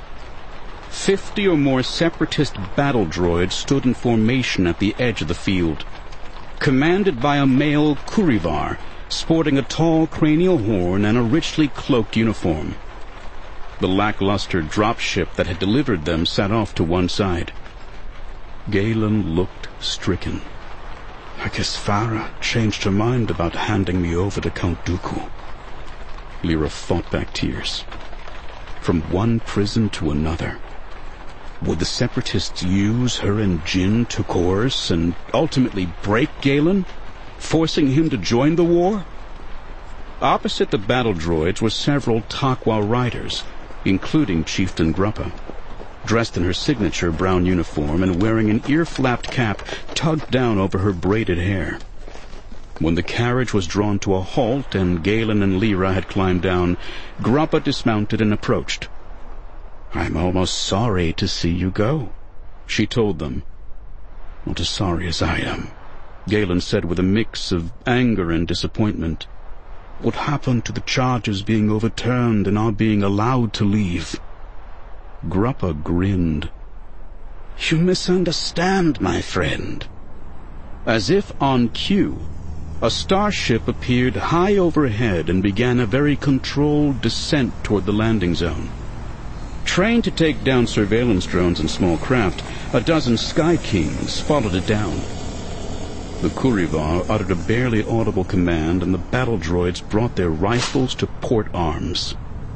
50 or more separatist battle droids stood in formation at the edge of the field, commanded by a male Kurivar, sporting a tall cranial horn and a richly cloaked uniform. The lackluster dropship that had delivered them sat off to one side. Galen looked stricken. "I guess Farah changed her mind about handing me over to Count Dooku." Lyra fought back tears. From one prison to another. Would the Separatists use her and Jin to coerce and ultimately break Galen, forcing him to join the war? Opposite the battle droids were several Takwa riders, including Chieftain Gruppa, dressed in her signature brown uniform and wearing an ear-flapped cap tugged down over her braided hair. When the carriage was drawn to a halt and Galen and Lyra had climbed down, Gruppa dismounted and approached. "I'm almost sorry to see you go," she told them. "Not as sorry as I am," Galen said with a mix of anger and disappointment. "What happened to the charges being overturned and our being allowed to leave?" Gruppa grinned. "You misunderstand, my friend." As if on cue, a starship appeared high overhead and began a very controlled descent toward the landing zone. Trained to take down surveillance drones and small craft, a dozen Sky Kings followed it down. The Kurivar uttered a barely audible command, and the battle droids brought their rifles to port arms.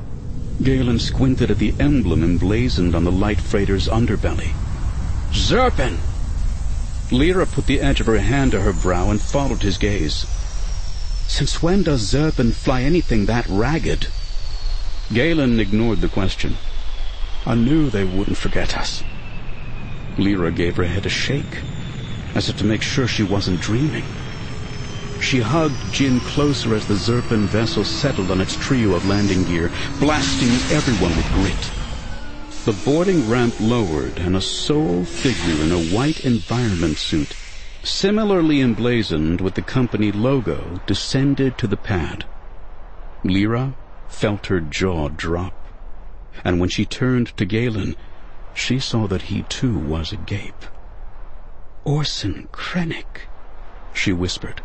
Galen squinted at the emblem emblazoned on the light freighter's underbelly. "Zerpan!" Lyra put the edge of her hand to her brow and followed his gaze. "Since when does Zerpan fly anything that ragged?" Galen ignored the question. "I knew they wouldn't forget us." Lyra gave her head a shake, as if to make sure she wasn't dreaming. She hugged Jin closer as the Zerpan vessel settled on its trio of landing gear, blasting everyone with grit. The boarding ramp lowered, and a sole figure in a white environment suit, similarly emblazoned with the company logo, descended to the pad. Lyra felt her jaw drop, and when she turned to Galen, she saw that he too was agape. "Orson Krennic," she whispered.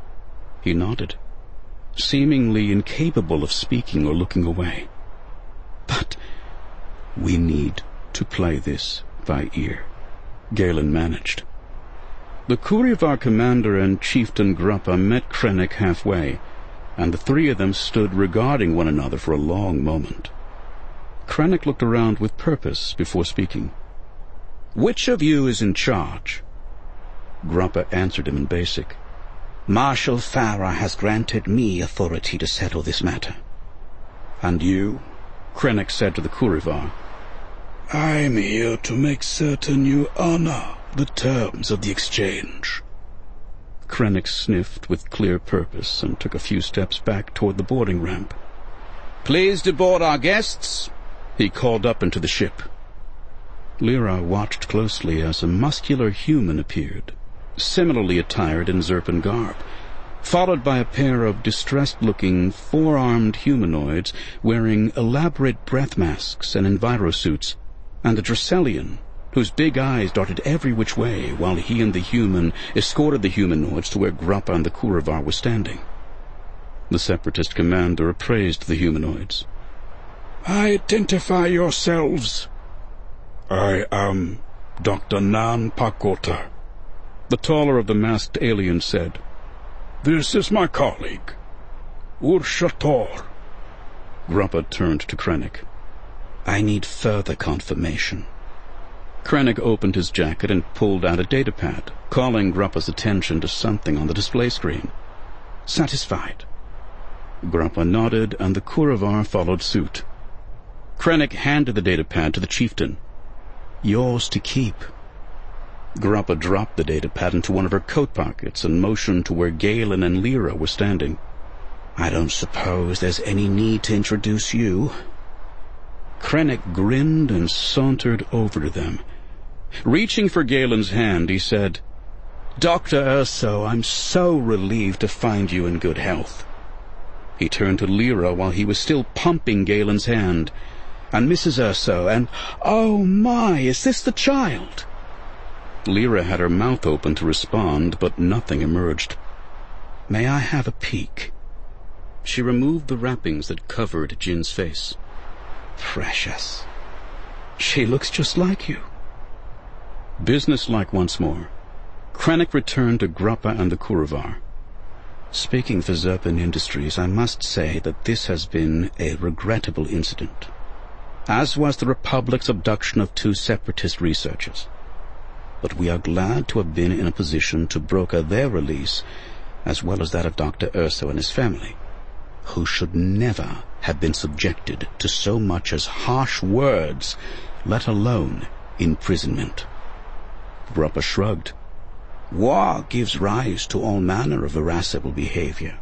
He nodded, seemingly incapable of speaking or looking away. "But we need to play this by ear," Galen managed. The Kurivar commander and Chieftain Gruppa met Krennic halfway, and the three of them stood regarding one another for a long moment. Krennic looked around with purpose before speaking. "Which of you is in charge?" Gruppa answered him in basic. "Marshal Farah has granted me authority to settle this matter." "And you?" Krennic said to the Kurivar. "I'm here to make certain you honor the terms of the exchange." Krennic sniffed with clear purpose and took a few steps back toward the boarding ramp. "Please to board our guests," he called up into the ship. Lyra watched closely as a muscular human appeared, similarly attired in Zerpan garb, followed by a pair of distressed-looking, four-armed humanoids wearing elaborate breath masks and envirosuits, and a Dracelian, whose big eyes darted every which way while he and the human escorted the humanoids to where Gruppa and the Kurivar were standing. The Separatist commander appraised the humanoids. "Identify yourselves." "I am Dr. Nan Pakota," the taller of the masked aliens said. "This is my colleague, Urshator." Gruppa turned to Krennic. "I need further confirmation." Krennic opened his jacket and pulled out a datapad, calling Gruppa's attention to something on the display screen. "Satisfied?" Gruppa nodded, and the Kurivar followed suit. Krennic handed the datapad to the chieftain. "Yours to keep." Gruppa dropped the datapad into one of her coat pockets and motioned to where Galen and Lyra were standing. "I don't suppose there's any need to introduce you." Krennic grinned and sauntered over to them. Reaching for Galen's hand, he said, "Dr. Erso, I'm so relieved to find you in good health." He turned to Lyra while he was still pumping Galen's hand. "And Mrs. Erso, and oh my, is this the child?" Lyra had her mouth open to respond, but nothing emerged. "May I have a peek?" She removed the wrappings that covered Jin's face. "Precious. She looks just like you." Businesslike once more, Krennic returned to Gruppa and the Kurivar. "Speaking for Zerpan Industries, I must say that this has been a regrettable incident. as was the Republic's abduction of 2 separatist researchers. But we are glad to have been in a position to broker their release, as well as that of Dr. Urso and his family, who should never have been subjected to so much as harsh words, let alone imprisonment. Grupper shrugged. War gives rise to all manner of irascible behavior.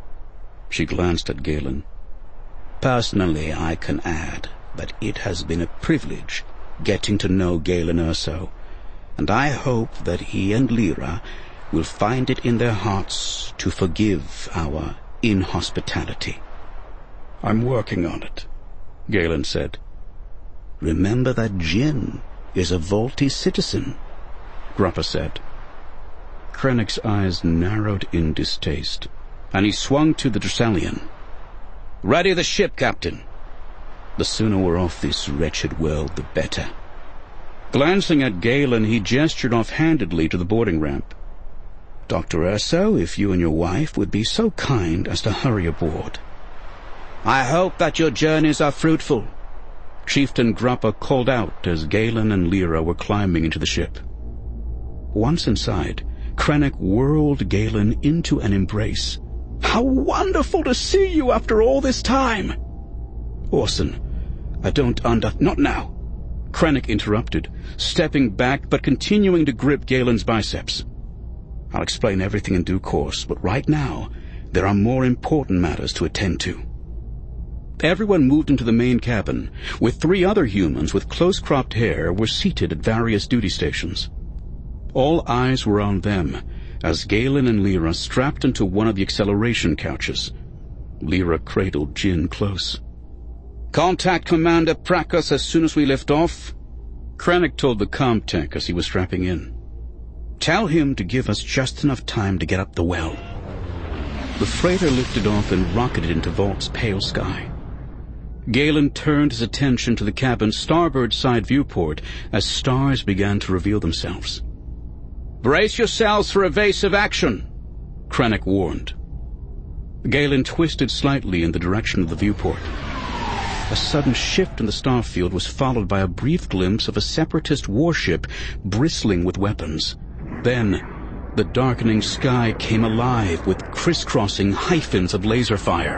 She glanced at Galen. Personally, I can add that it has been a privilege getting to know Galen Urso, and I hope that he and Lyra will find it in their hearts to forgive our inhospitality. I'm working on it, Galen said. Remember that Jinn is a Volti citizen, Grupper said. Krennic's eyes narrowed in distaste, and he swung to the Drusalian. Ready the ship, Captain. The sooner we're off this wretched world, the better. Glancing at Galen, he gestured offhandedly to the boarding ramp. Dr. Urso, if you and your wife would be so kind as to hurry aboard. I hope that your journeys are fruitful, Chieftain Grupper called out as Galen and Lyra were climbing into the ship. Once inside, Krennic whirled Galen into an embrace. How wonderful to see you after all this time! Orson, I don't Not now, Krennic interrupted, stepping back but continuing to grip Galen's biceps. I'll explain everything in due course, but right now, there are more important matters to attend to. Everyone moved into the main cabin, with 3 other humans with close-cropped hair were seated at various duty stations. All eyes were on them, as Galen and Lyra strapped into one of the acceleration couches. Lyra cradled Jinn close. Contact Commander Prakas as soon as we lift off, Krennic told the comm tech as he was strapping in. Tell him to give us just enough time to get up the well. The freighter lifted off and rocketed into Volt's pale sky. Galen turned his attention to the cabin's starboard side viewport as stars began to reveal themselves. Brace yourselves for evasive action, Krennic warned. Galen twisted slightly in the direction of the viewport. A sudden shift in the starfield was followed by a brief glimpse of a separatist warship bristling with weapons. Then, the darkening sky came alive with crisscrossing hyphens of laser fire.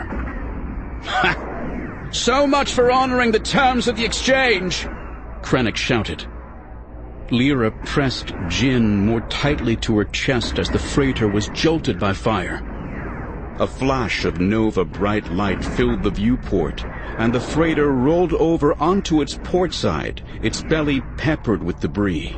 Ha! So much for honoring the terms of the exchange, Krennic shouted. Lyra pressed Jinn more tightly to her chest as the freighter was jolted by fire. A flash of Nova bright light filled the viewport, and the freighter rolled over onto its port side, its belly peppered with debris.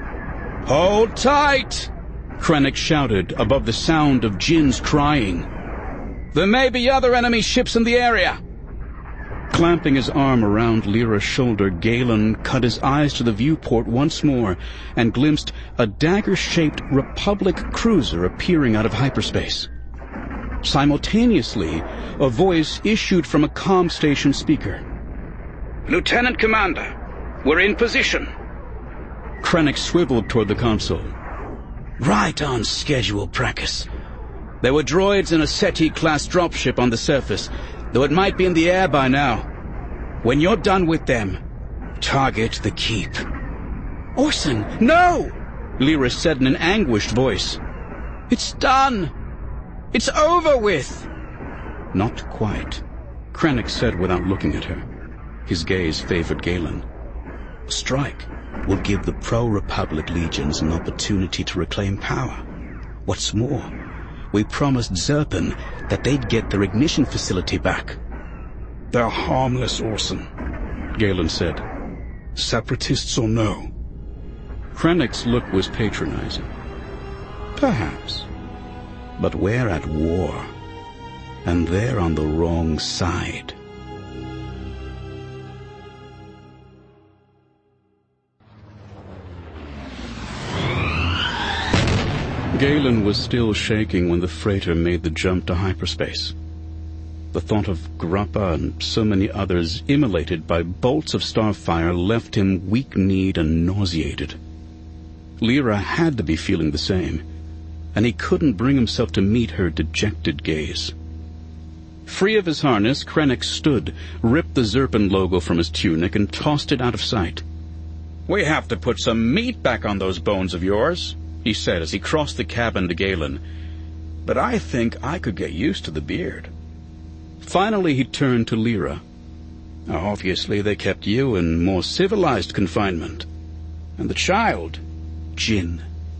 Hold tight! Krennic shouted above the sound of Jinn's crying. There may be other enemy ships in the area. Clamping his arm around Lyra's shoulder, Galen cut his eyes to the viewport once more and glimpsed a dagger-shaped Republic cruiser appearing out of hyperspace. Simultaneously, a voice issued from a comm station speaker. Lieutenant Commander, we're in position. Krennic swiveled toward the console. Right on schedule, Prakas. There were droids in a SETI-class dropship on the surface, though it might be in the air by now. When you're done with them, target the keep. Orson, no! Lyra said in an anguished voice. It's done! It's over with! Not quite, Krennic said without looking at her. His gaze favored Galen. A strike will give the pro-Republic legions an opportunity to reclaim power. What's more, we promised Zerpan that they'd get their ignition facility back. They're harmless, Orson, Galen said. Separatists or no? Krennic's look was patronizing. Perhaps. But we're at war, and they're on the wrong side. Galen was still shaking when the freighter made the jump to hyperspace. The thought of Grupper and so many others immolated by bolts of starfire left him weak-kneed and nauseated. Lyra had to be feeling the same, and he couldn't bring himself to meet her dejected gaze. Free of his harness, Krennic stood, ripped the Zerpan logo from his tunic, and tossed it out of sight. "We have to put some meat back on those bones of yours," he said as he crossed the cabin to Galen. "But I think I could get used to the beard." Finally he turned to Lyra. "Obviously they kept you in more civilized confinement. And the child, Jyn."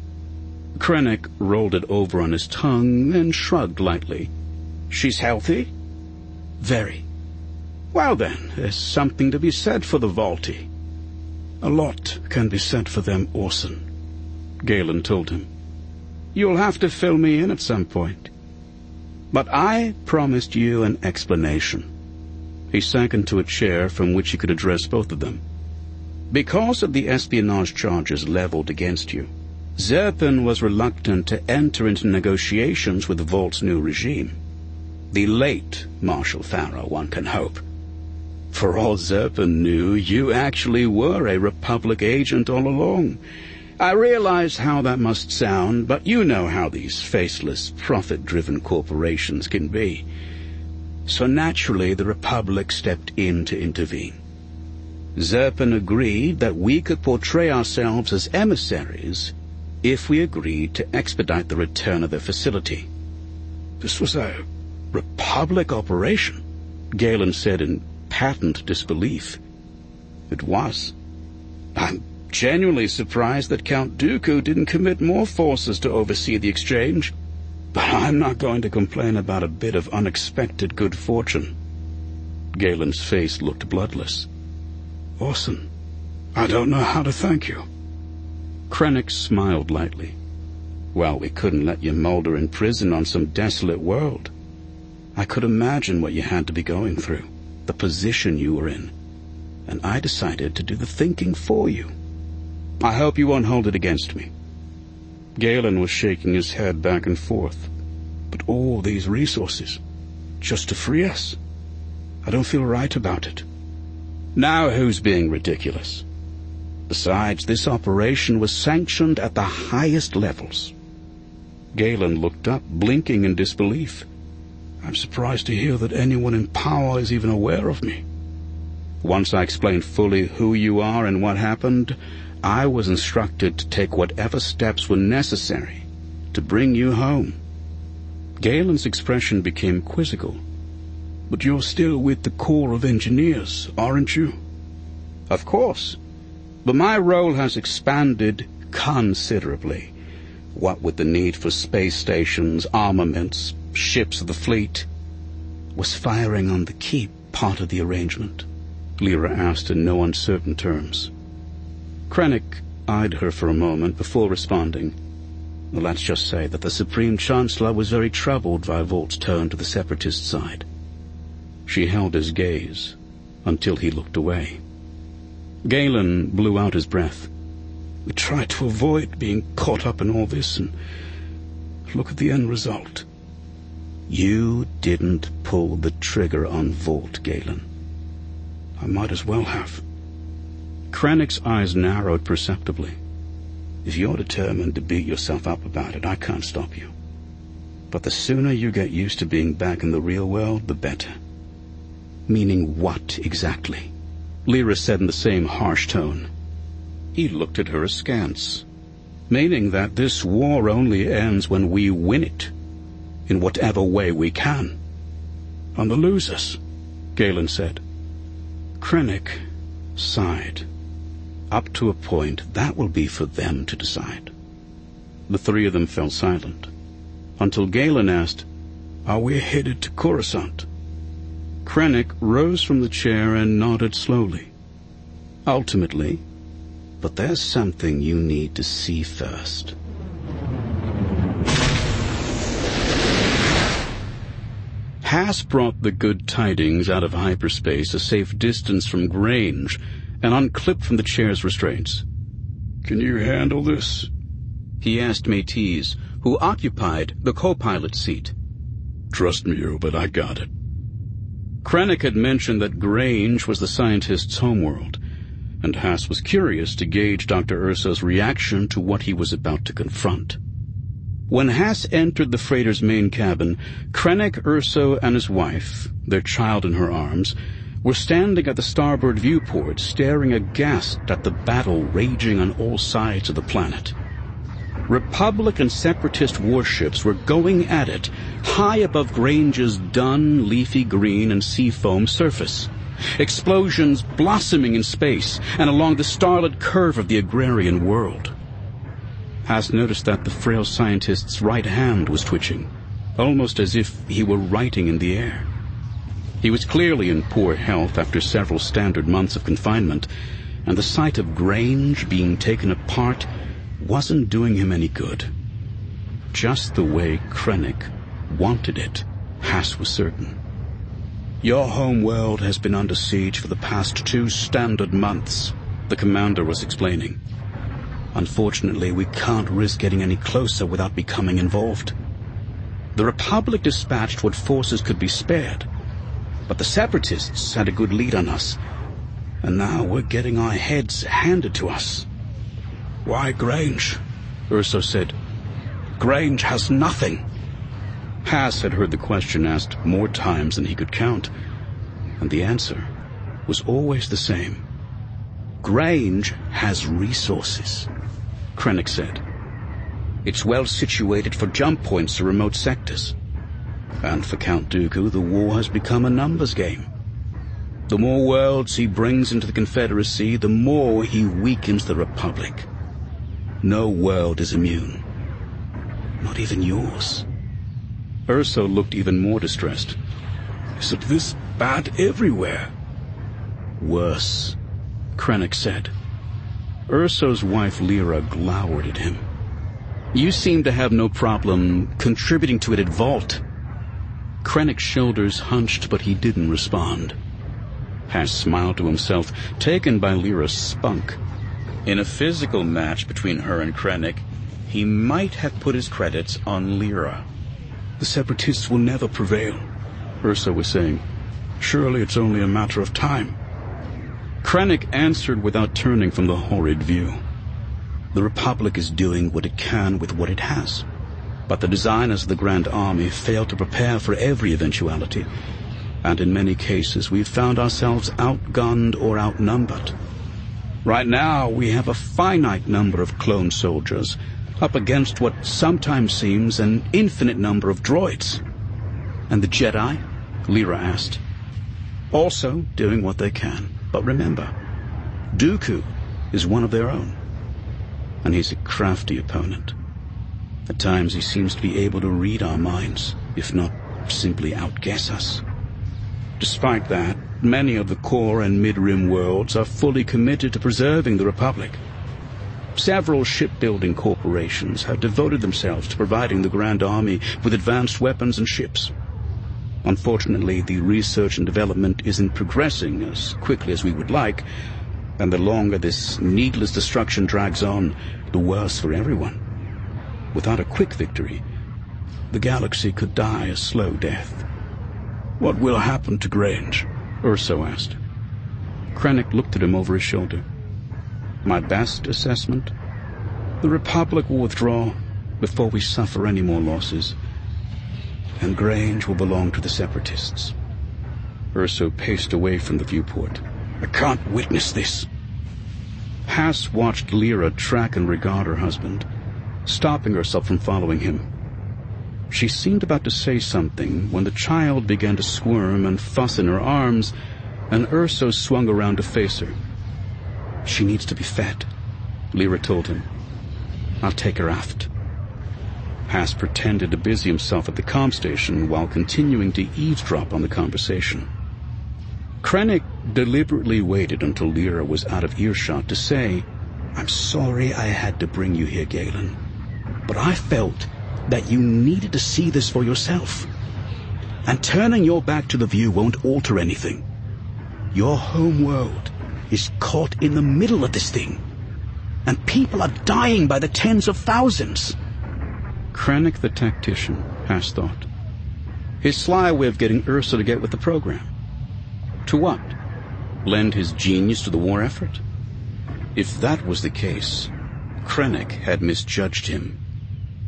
Krennic rolled it over on his tongue and shrugged lightly. "She's healthy?" "Very." "Well then, there's something to be said for the Vaulti." "A lot can be said for them, Orson," Galen told him. "You'll have to fill me in at some point. But I promised you an explanation." He sank into a chair from which he could address both of them. "Because of the espionage charges leveled against you, Zerpan was reluctant to enter into negotiations with the Vault's new regime. The late Marshal Farrow, one can hope. For all Zerpan knew, you actually were a Republic agent all along. I realize how that must sound, but you know how these faceless, profit-driven corporations can be. So naturally, the Republic stepped in to intervene. Zerpan agreed that we could portray ourselves as emissaries if we agreed to expedite the return of their facility." "This was a Republic operation?" Galen said in patent disbelief. "It was. I'm genuinely surprised that Count Dooku didn't commit more forces to oversee the exchange. But I'm not going to complain about a bit of unexpected good fortune." Galen's face looked bloodless. "Orson, I don't know how to thank you." Krennic smiled lightly. "Well, we couldn't let you molder in prison on some desolate world. I could imagine what you had to be going through, the position you were in, and I decided to do the thinking for you. I hope you won't hold it against me." Galen was shaking his head back and forth. "But all these resources, just to free us? I don't feel right about it." "Now who's being ridiculous? Besides, this operation was sanctioned at the highest levels." Galen looked up, blinking in disbelief. "I'm surprised to hear that anyone in power is even aware of me." "Once I explained fully who you are and what happened, I was instructed to take whatever steps were necessary to bring you home." Galen's expression became quizzical. "But you're still with the Corps of Engineers, aren't you?" "Of course. But my role has expanded considerably. What with the need for space stations, armaments, ships of the fleet." "Was firing on the keep part of the arrangement?" Lyra asked in no uncertain terms. Krennic eyed her for a moment before responding. "Well, let's just say that the Supreme Chancellor was very troubled by Vault's turn to the Separatist side." She held his gaze until he looked away. Galen blew out his breath. "We tried to avoid being caught up in all this, and look at the end result." "You didn't pull the trigger on Vault, Galen." "I might as well have." Krennic's eyes narrowed perceptibly. "If you're determined to beat yourself up about it, I can't stop you. But the sooner you get used to being back in the real world, the better." "Meaning what, exactly?" Lyra said in the same harsh tone. He looked at her askance. "Meaning that this war only ends when we win it, in whatever way we can." "On the losers," Galen said. Krennic sighed. "Up to a point, that will be for them to decide." The three of them fell silent, until Galen asked, "Are we headed to Coruscant?" Krennic rose from the chair and nodded slowly. "Ultimately, but there's something you need to see first." Hass brought the good tidings out of hyperspace a safe distance from Grange and unclipped from the chair's restraints. "Can you handle this?" he asked Métis, who occupied the co-pilot seat. "Trust me, but I got it." Krennic had mentioned that Grange was the scientist's homeworld, and Hass was curious to gauge Dr. Ursa's reaction to what he was about to confront. When Haas entered the freighter's main cabin, Krennic, Urso, and his wife, their child in her arms, were standing at the starboard viewport, staring aghast at the battle raging on all sides of the planet. Republic and Separatist warships were going at it, high above Grange's dun, leafy green and seafoam surface. Explosions blossoming in space and along the starlit curve of the agrarian world. Haas noticed that the frail scientist's right hand was twitching, almost as if he were writing in the air. He was clearly in poor health after several standard months of confinement, and the sight of Grange being taken apart wasn't doing him any good. Just the way Krennic wanted it, Haas was certain. "Your home world has been under siege for the past 2 standard months," the commander was explaining. "Unfortunately, we can't risk getting any closer without becoming involved. The Republic dispatched what forces could be spared, but the Separatists had a good lead on us, and now we're getting our heads handed to us." "Why Grange?" Urso said. "Grange has nothing." Haas had heard the question asked more times than he could count, and the answer was always the same. "Grange has resources," Krennic said. "It's well situated for jump points to remote sectors. And for Count Dooku, the war has become a numbers game. The more worlds he brings into the Confederacy, the more he weakens the Republic. No world is immune. Not even yours." Urso looked even more distressed. "Is it this bad everywhere?" "Worse," Krennic said. Urso's wife Lyra glowered at him. "You seem to have no problem contributing to it at Vault." Krennic's shoulders hunched, but he didn't respond. Haas smiled to himself, taken by Lyra's spunk. In a physical match between her and Krennic, he might have put his credits on Lyra. "The Separatists will never prevail," Urso was saying. "Surely it's only a matter of time." Krennic answered without turning from the horrid view. "The Republic is doing what it can with what it has. But the designers of the Grand Army failed to prepare for every eventuality, and in many cases we've found ourselves outgunned or outnumbered. Right now we have a finite number of clone soldiers up against what sometimes seems an infinite number of droids." "And the Jedi?" Lyra asked. "Also doing what they can. But remember, Dooku is one of their own, and he's a crafty opponent. At times he seems to be able to read our minds, if not simply outguess us. Despite that, many of the core and mid-rim worlds are fully committed to preserving the Republic. Several shipbuilding corporations have devoted themselves to providing the Grand Army with advanced weapons and ships. Unfortunately, the research and development isn't progressing as quickly as we would like, and the longer this needless destruction drags on, the worse for everyone. Without a quick victory, the galaxy could die a slow death." "What will happen to Grange?" Urso asked. Krennic looked at him over his shoulder. "My best assessment? The Republic will withdraw before we suffer any more losses, and Grange will belong to the Separatists." Urso paced away from the viewport. "I can't witness this." Haas watched Lyra track and regard her husband, stopping herself from following him. She seemed about to say something when the child began to squirm and fuss in her arms, and Urso swung around to face her. "She needs to be fed," Lyra told him. "I'll take her aft." Haas pretended to busy himself at the comm station while continuing to eavesdrop on the conversation. Krennic deliberately waited until Lyra was out of earshot to say, "I'm sorry I had to bring you here, Galen, but I felt that you needed to see this for yourself. And turning your back to the view won't alter anything. Your home world is caught in the middle of this thing, and people are dying by the tens of thousands." Krennic the tactician, Haas thought. His sly way of getting Urso to get with the program. To what? Lend his genius to the war effort? If that was the case, Krennic had misjudged him.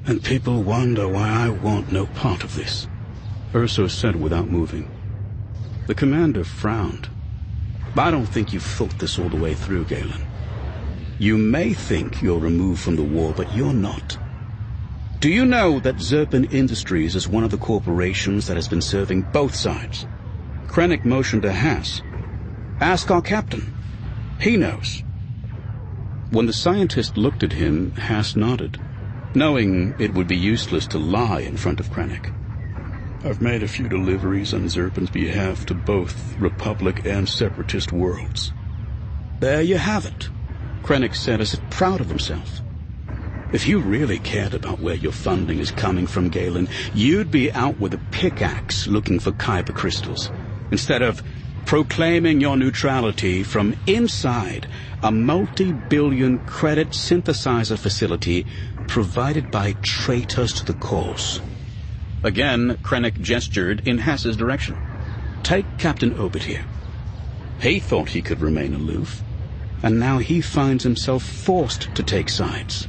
And people wonder why I want no part of this, Urso said without moving. The commander frowned. I don't think you've thought this all the way through, Galen. You may think you're removed from the war, but you're not. Do you know that Zerpan Industries is one of the corporations that has been serving both sides? Krennic motioned to Hass. Ask our captain. He knows. When the scientist looked at him, Hass nodded, knowing it would be useless to lie in front of Krennic. I've made a few deliveries on Zerpan's behalf to both Republic and Separatist worlds. There you have it, Krennic said as if proud of himself. If you really cared about where your funding is coming from, Galen, you'd be out with a pickaxe looking for Kyber crystals, instead of proclaiming your neutrality from inside a multi-billion credit synthesizer facility provided by traitors to the cause. Again, Krennic gestured in Hass's direction. Take Captain Obit here. He thought he could remain aloof, and now he finds himself forced to take sides.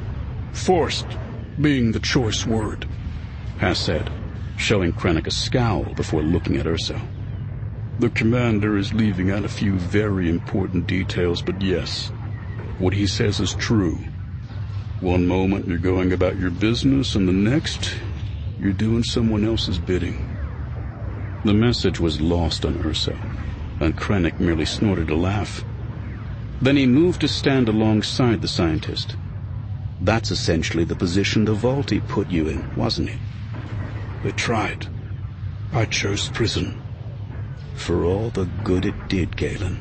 Forced being the choice word, Hass said, showing Krennic a scowl before looking at Urso. The commander is leaving out a few very important details, but yes, what he says is true. One moment you're going about your business, and the next you're doing someone else's bidding. The message was lost on Urso, and Krennic merely snorted a laugh. Then he moved to stand alongside the scientist. That's essentially the position the Vaulty put you in, wasn't it? They tried. I chose prison. For all the good it did, Galen.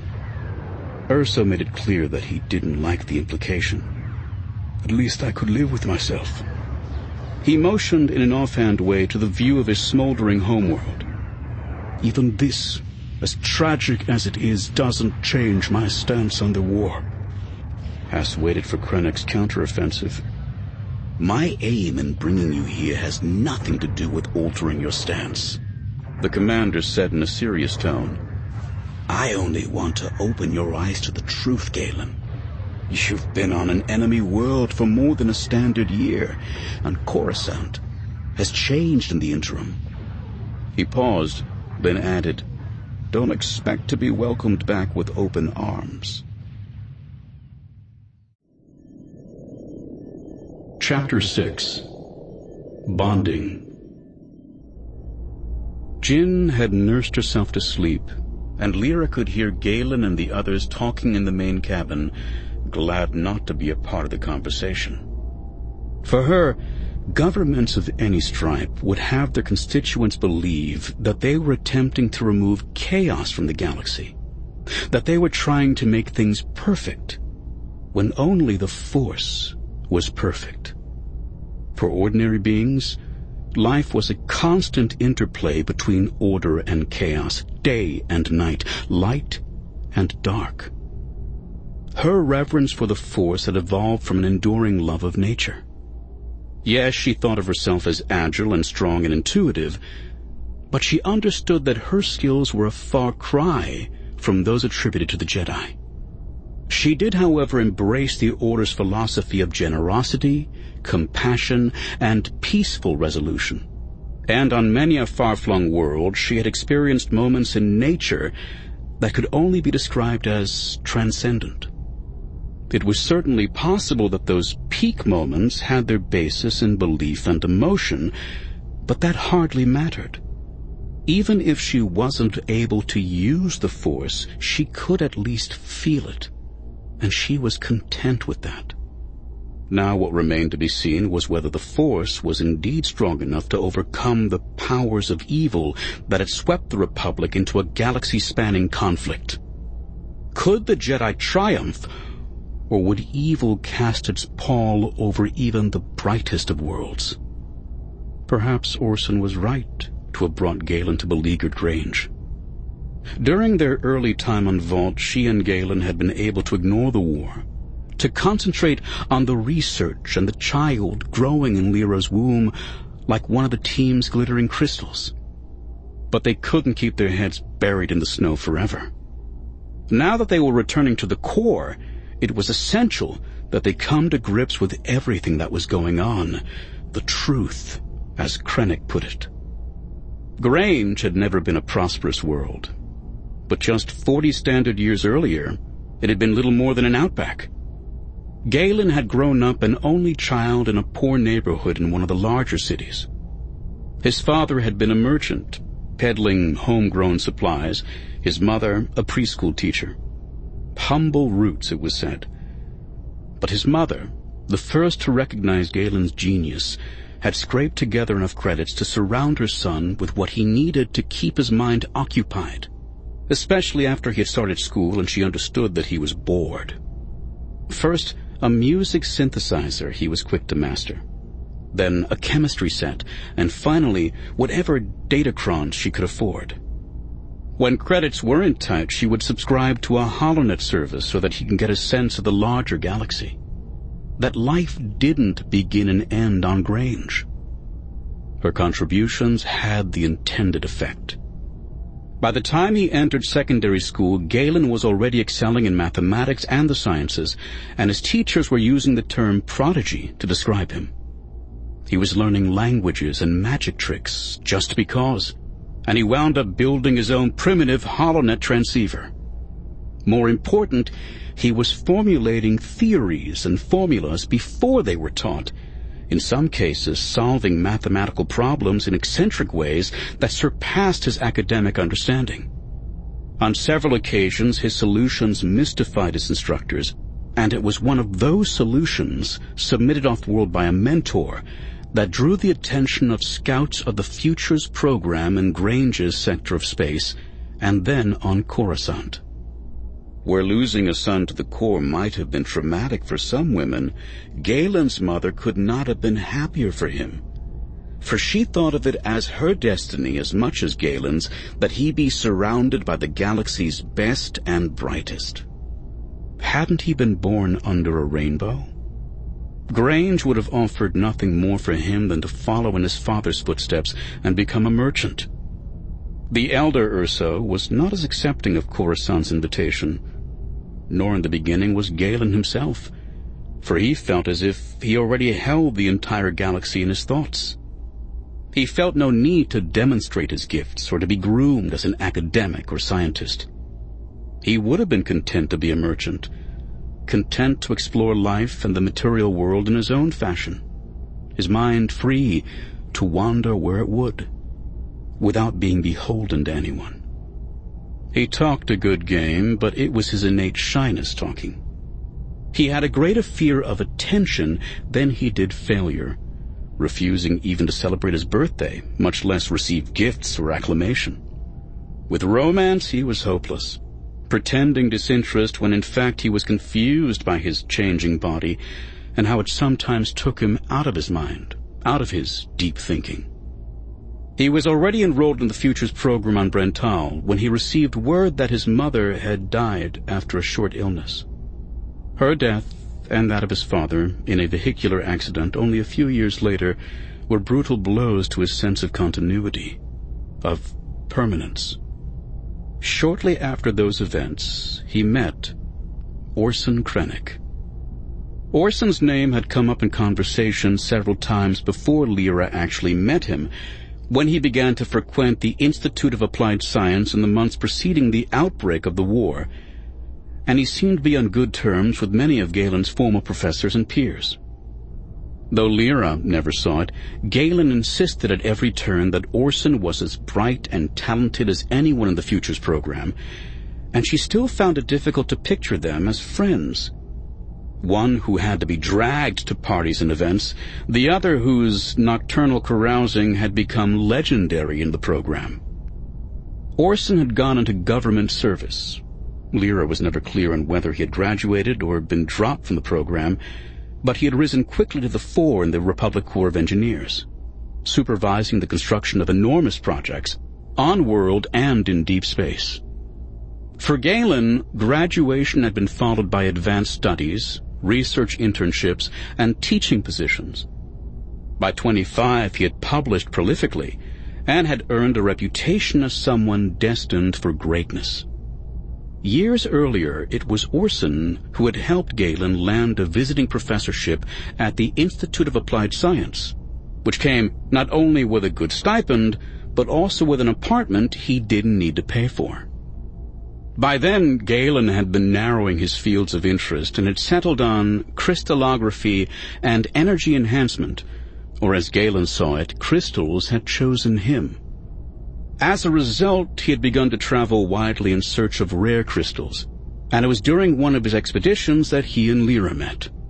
Urso made it clear that he didn't like the implication. At least I could live with myself. He motioned in an offhand way to the view of his smoldering homeworld. Even this, as tragic as it is, doesn't change my stance on the war. Hass waited for Krennic's counteroffensive. My aim in bringing you here has nothing to do with altering your stance, the commander said in a serious tone. I only want to open your eyes to the truth, Galen. You've been on an enemy world for more than a standard year, and Coruscant has changed in the interim. He paused, then added, Don't expect to be welcomed back with open arms. Chapter 6. Bonding. Jyn had nursed herself to sleep, and Lyra could hear Galen and the others talking in the main cabin, glad not to be a part of the conversation. For her, governments of any stripe would have their constituents believe that they were attempting to remove chaos from the galaxy, that they were trying to make things perfect, when only the Force was perfect. For ordinary beings, life was a constant interplay between order and chaos, day and night, light and dark. Her reverence for the Force had evolved from an enduring love of nature. Yes, she thought of herself as agile and strong and intuitive, but she understood that her skills were a far cry from those attributed to the Jedi. She did, however, embrace the Order's philosophy of generosity, compassion, and peaceful resolution. And on many a far-flung world, she had experienced moments in nature that could only be described as transcendent. It was certainly possible that those peak moments had their basis in belief and emotion, but that hardly mattered. Even if she wasn't able to use the Force, she could at least feel it, and she was content with that. Now what remained to be seen was whether the Force was indeed strong enough to overcome the powers of evil that had swept the Republic into a galaxy-spanning conflict. Could the Jedi triumph, or would evil cast its pall over even the brightest of worlds? Perhaps Orson was right to have brought Galen to Beleaguered Grange. During their early time on Vault, she and Galen had been able to ignore the war, to concentrate on the research and the child growing in Lyra's womb like one of the team's glittering crystals. But they couldn't keep their heads buried in the snow forever. Now that they were returning to the core, it was essential that they come to grips with everything that was going on, the truth, as Krennic put it. Grange had never been a prosperous world, but just 40 standard years earlier, it had been little more than an outback. Galen had grown up an only child in a poor neighborhood in one of the larger cities. His father had been a merchant, peddling homegrown supplies, his mother a preschool teacher. Humble roots, it was said. But his mother, the first to recognize Galen's genius, had scraped together enough credits to surround her son with what he needed to keep his mind occupied, especially after he had started school and she understood that he was bored. First, a music synthesizer he was quick to master, then a chemistry set, and finally whatever datacrons she could afford. When credits weren't tight, she would subscribe to a HoloNet service so that he can get a sense of the larger galaxy. That life didn't begin and end on Grange. Her contributions had the intended effect. By the time he entered secondary school, Galen was already excelling in mathematics and the sciences, and his teachers were using the term prodigy to describe him. He was learning languages and magic tricks just because, and he wound up building his own primitive HoloNet transceiver. More important, he was formulating theories and formulas before they were taught, in some cases solving mathematical problems in eccentric ways that surpassed his academic understanding. On several occasions, his solutions mystified his instructors, and it was one of those solutions, submitted off-world by a mentor, that drew the attention of scouts of the Futures program in Grange's sector of space, and then on Coruscant. Where losing a son to the core might have been traumatic for some women, Galen's mother could not have been happier for him, for she thought of it as her destiny as much as Galen's that he be surrounded by the galaxy's best and brightest. Hadn't he been born under a rainbow? Grange would have offered nothing more for him than to follow in his father's footsteps and become a merchant. The elder Urso was not as accepting of Coruscant's invitation, nor in the beginning was Galen himself, for he felt as if he already held the entire galaxy in his thoughts. He felt no need to demonstrate his gifts or to be groomed as an academic or scientist. He would have been content to be a merchant, content to explore life and the material world in his own fashion, his mind free to wander where it would, without being beholden to anyone. He talked a good game, but it was his innate shyness talking. He had a greater fear of attention than he did failure, refusing even to celebrate his birthday, much less receive gifts or acclamation. With romance, he was hopeless, pretending disinterest when in fact he was confused by his changing body and how it sometimes took him out of his mind, out of his deep thinking. He was already enrolled in the Futures program on Brental when he received word that his mother had died after a short illness. Her death and that of his father in a vehicular accident only a few years later were brutal blows to his sense of continuity, of permanence. Shortly after those events, he met Orson Krennic. Orson's name had come up in conversation several times before Lyra actually met him, when he began to frequent the Institute of Applied Science in the months preceding the outbreak of the war, and he seemed to be on good terms with many of Galen's former professors and peers. Though Lyra never saw it, Galen insisted at every turn that Orson was as bright and talented as anyone in the Futures program, and she still found it difficult to picture them as friends. One who had to be dragged to parties and events, the other whose nocturnal carousing had become legendary in the program. Orson had gone into government service. Lyra was never clear on whether he had graduated or been dropped from the program, but he had risen quickly to the fore in the Republic Corps of Engineers, supervising the construction of enormous projects, on-world and in deep space. For Galen, graduation had been followed by advanced studies, research internships, and teaching positions. By 25, he had published prolifically and had earned a reputation as someone destined for greatness. Years earlier, it was Orson who had helped Galen land a visiting professorship at the Institute of Applied Science, which came not only with a good stipend, but also with an apartment he didn't need to pay for. By then, Galen had been narrowing his fields of interest and had settled on crystallography and energy enhancement, or as Galen saw it, crystals had chosen him. As a result, he had begun to travel widely in search of rare crystals, and it was during one of his expeditions that he and Lyra met.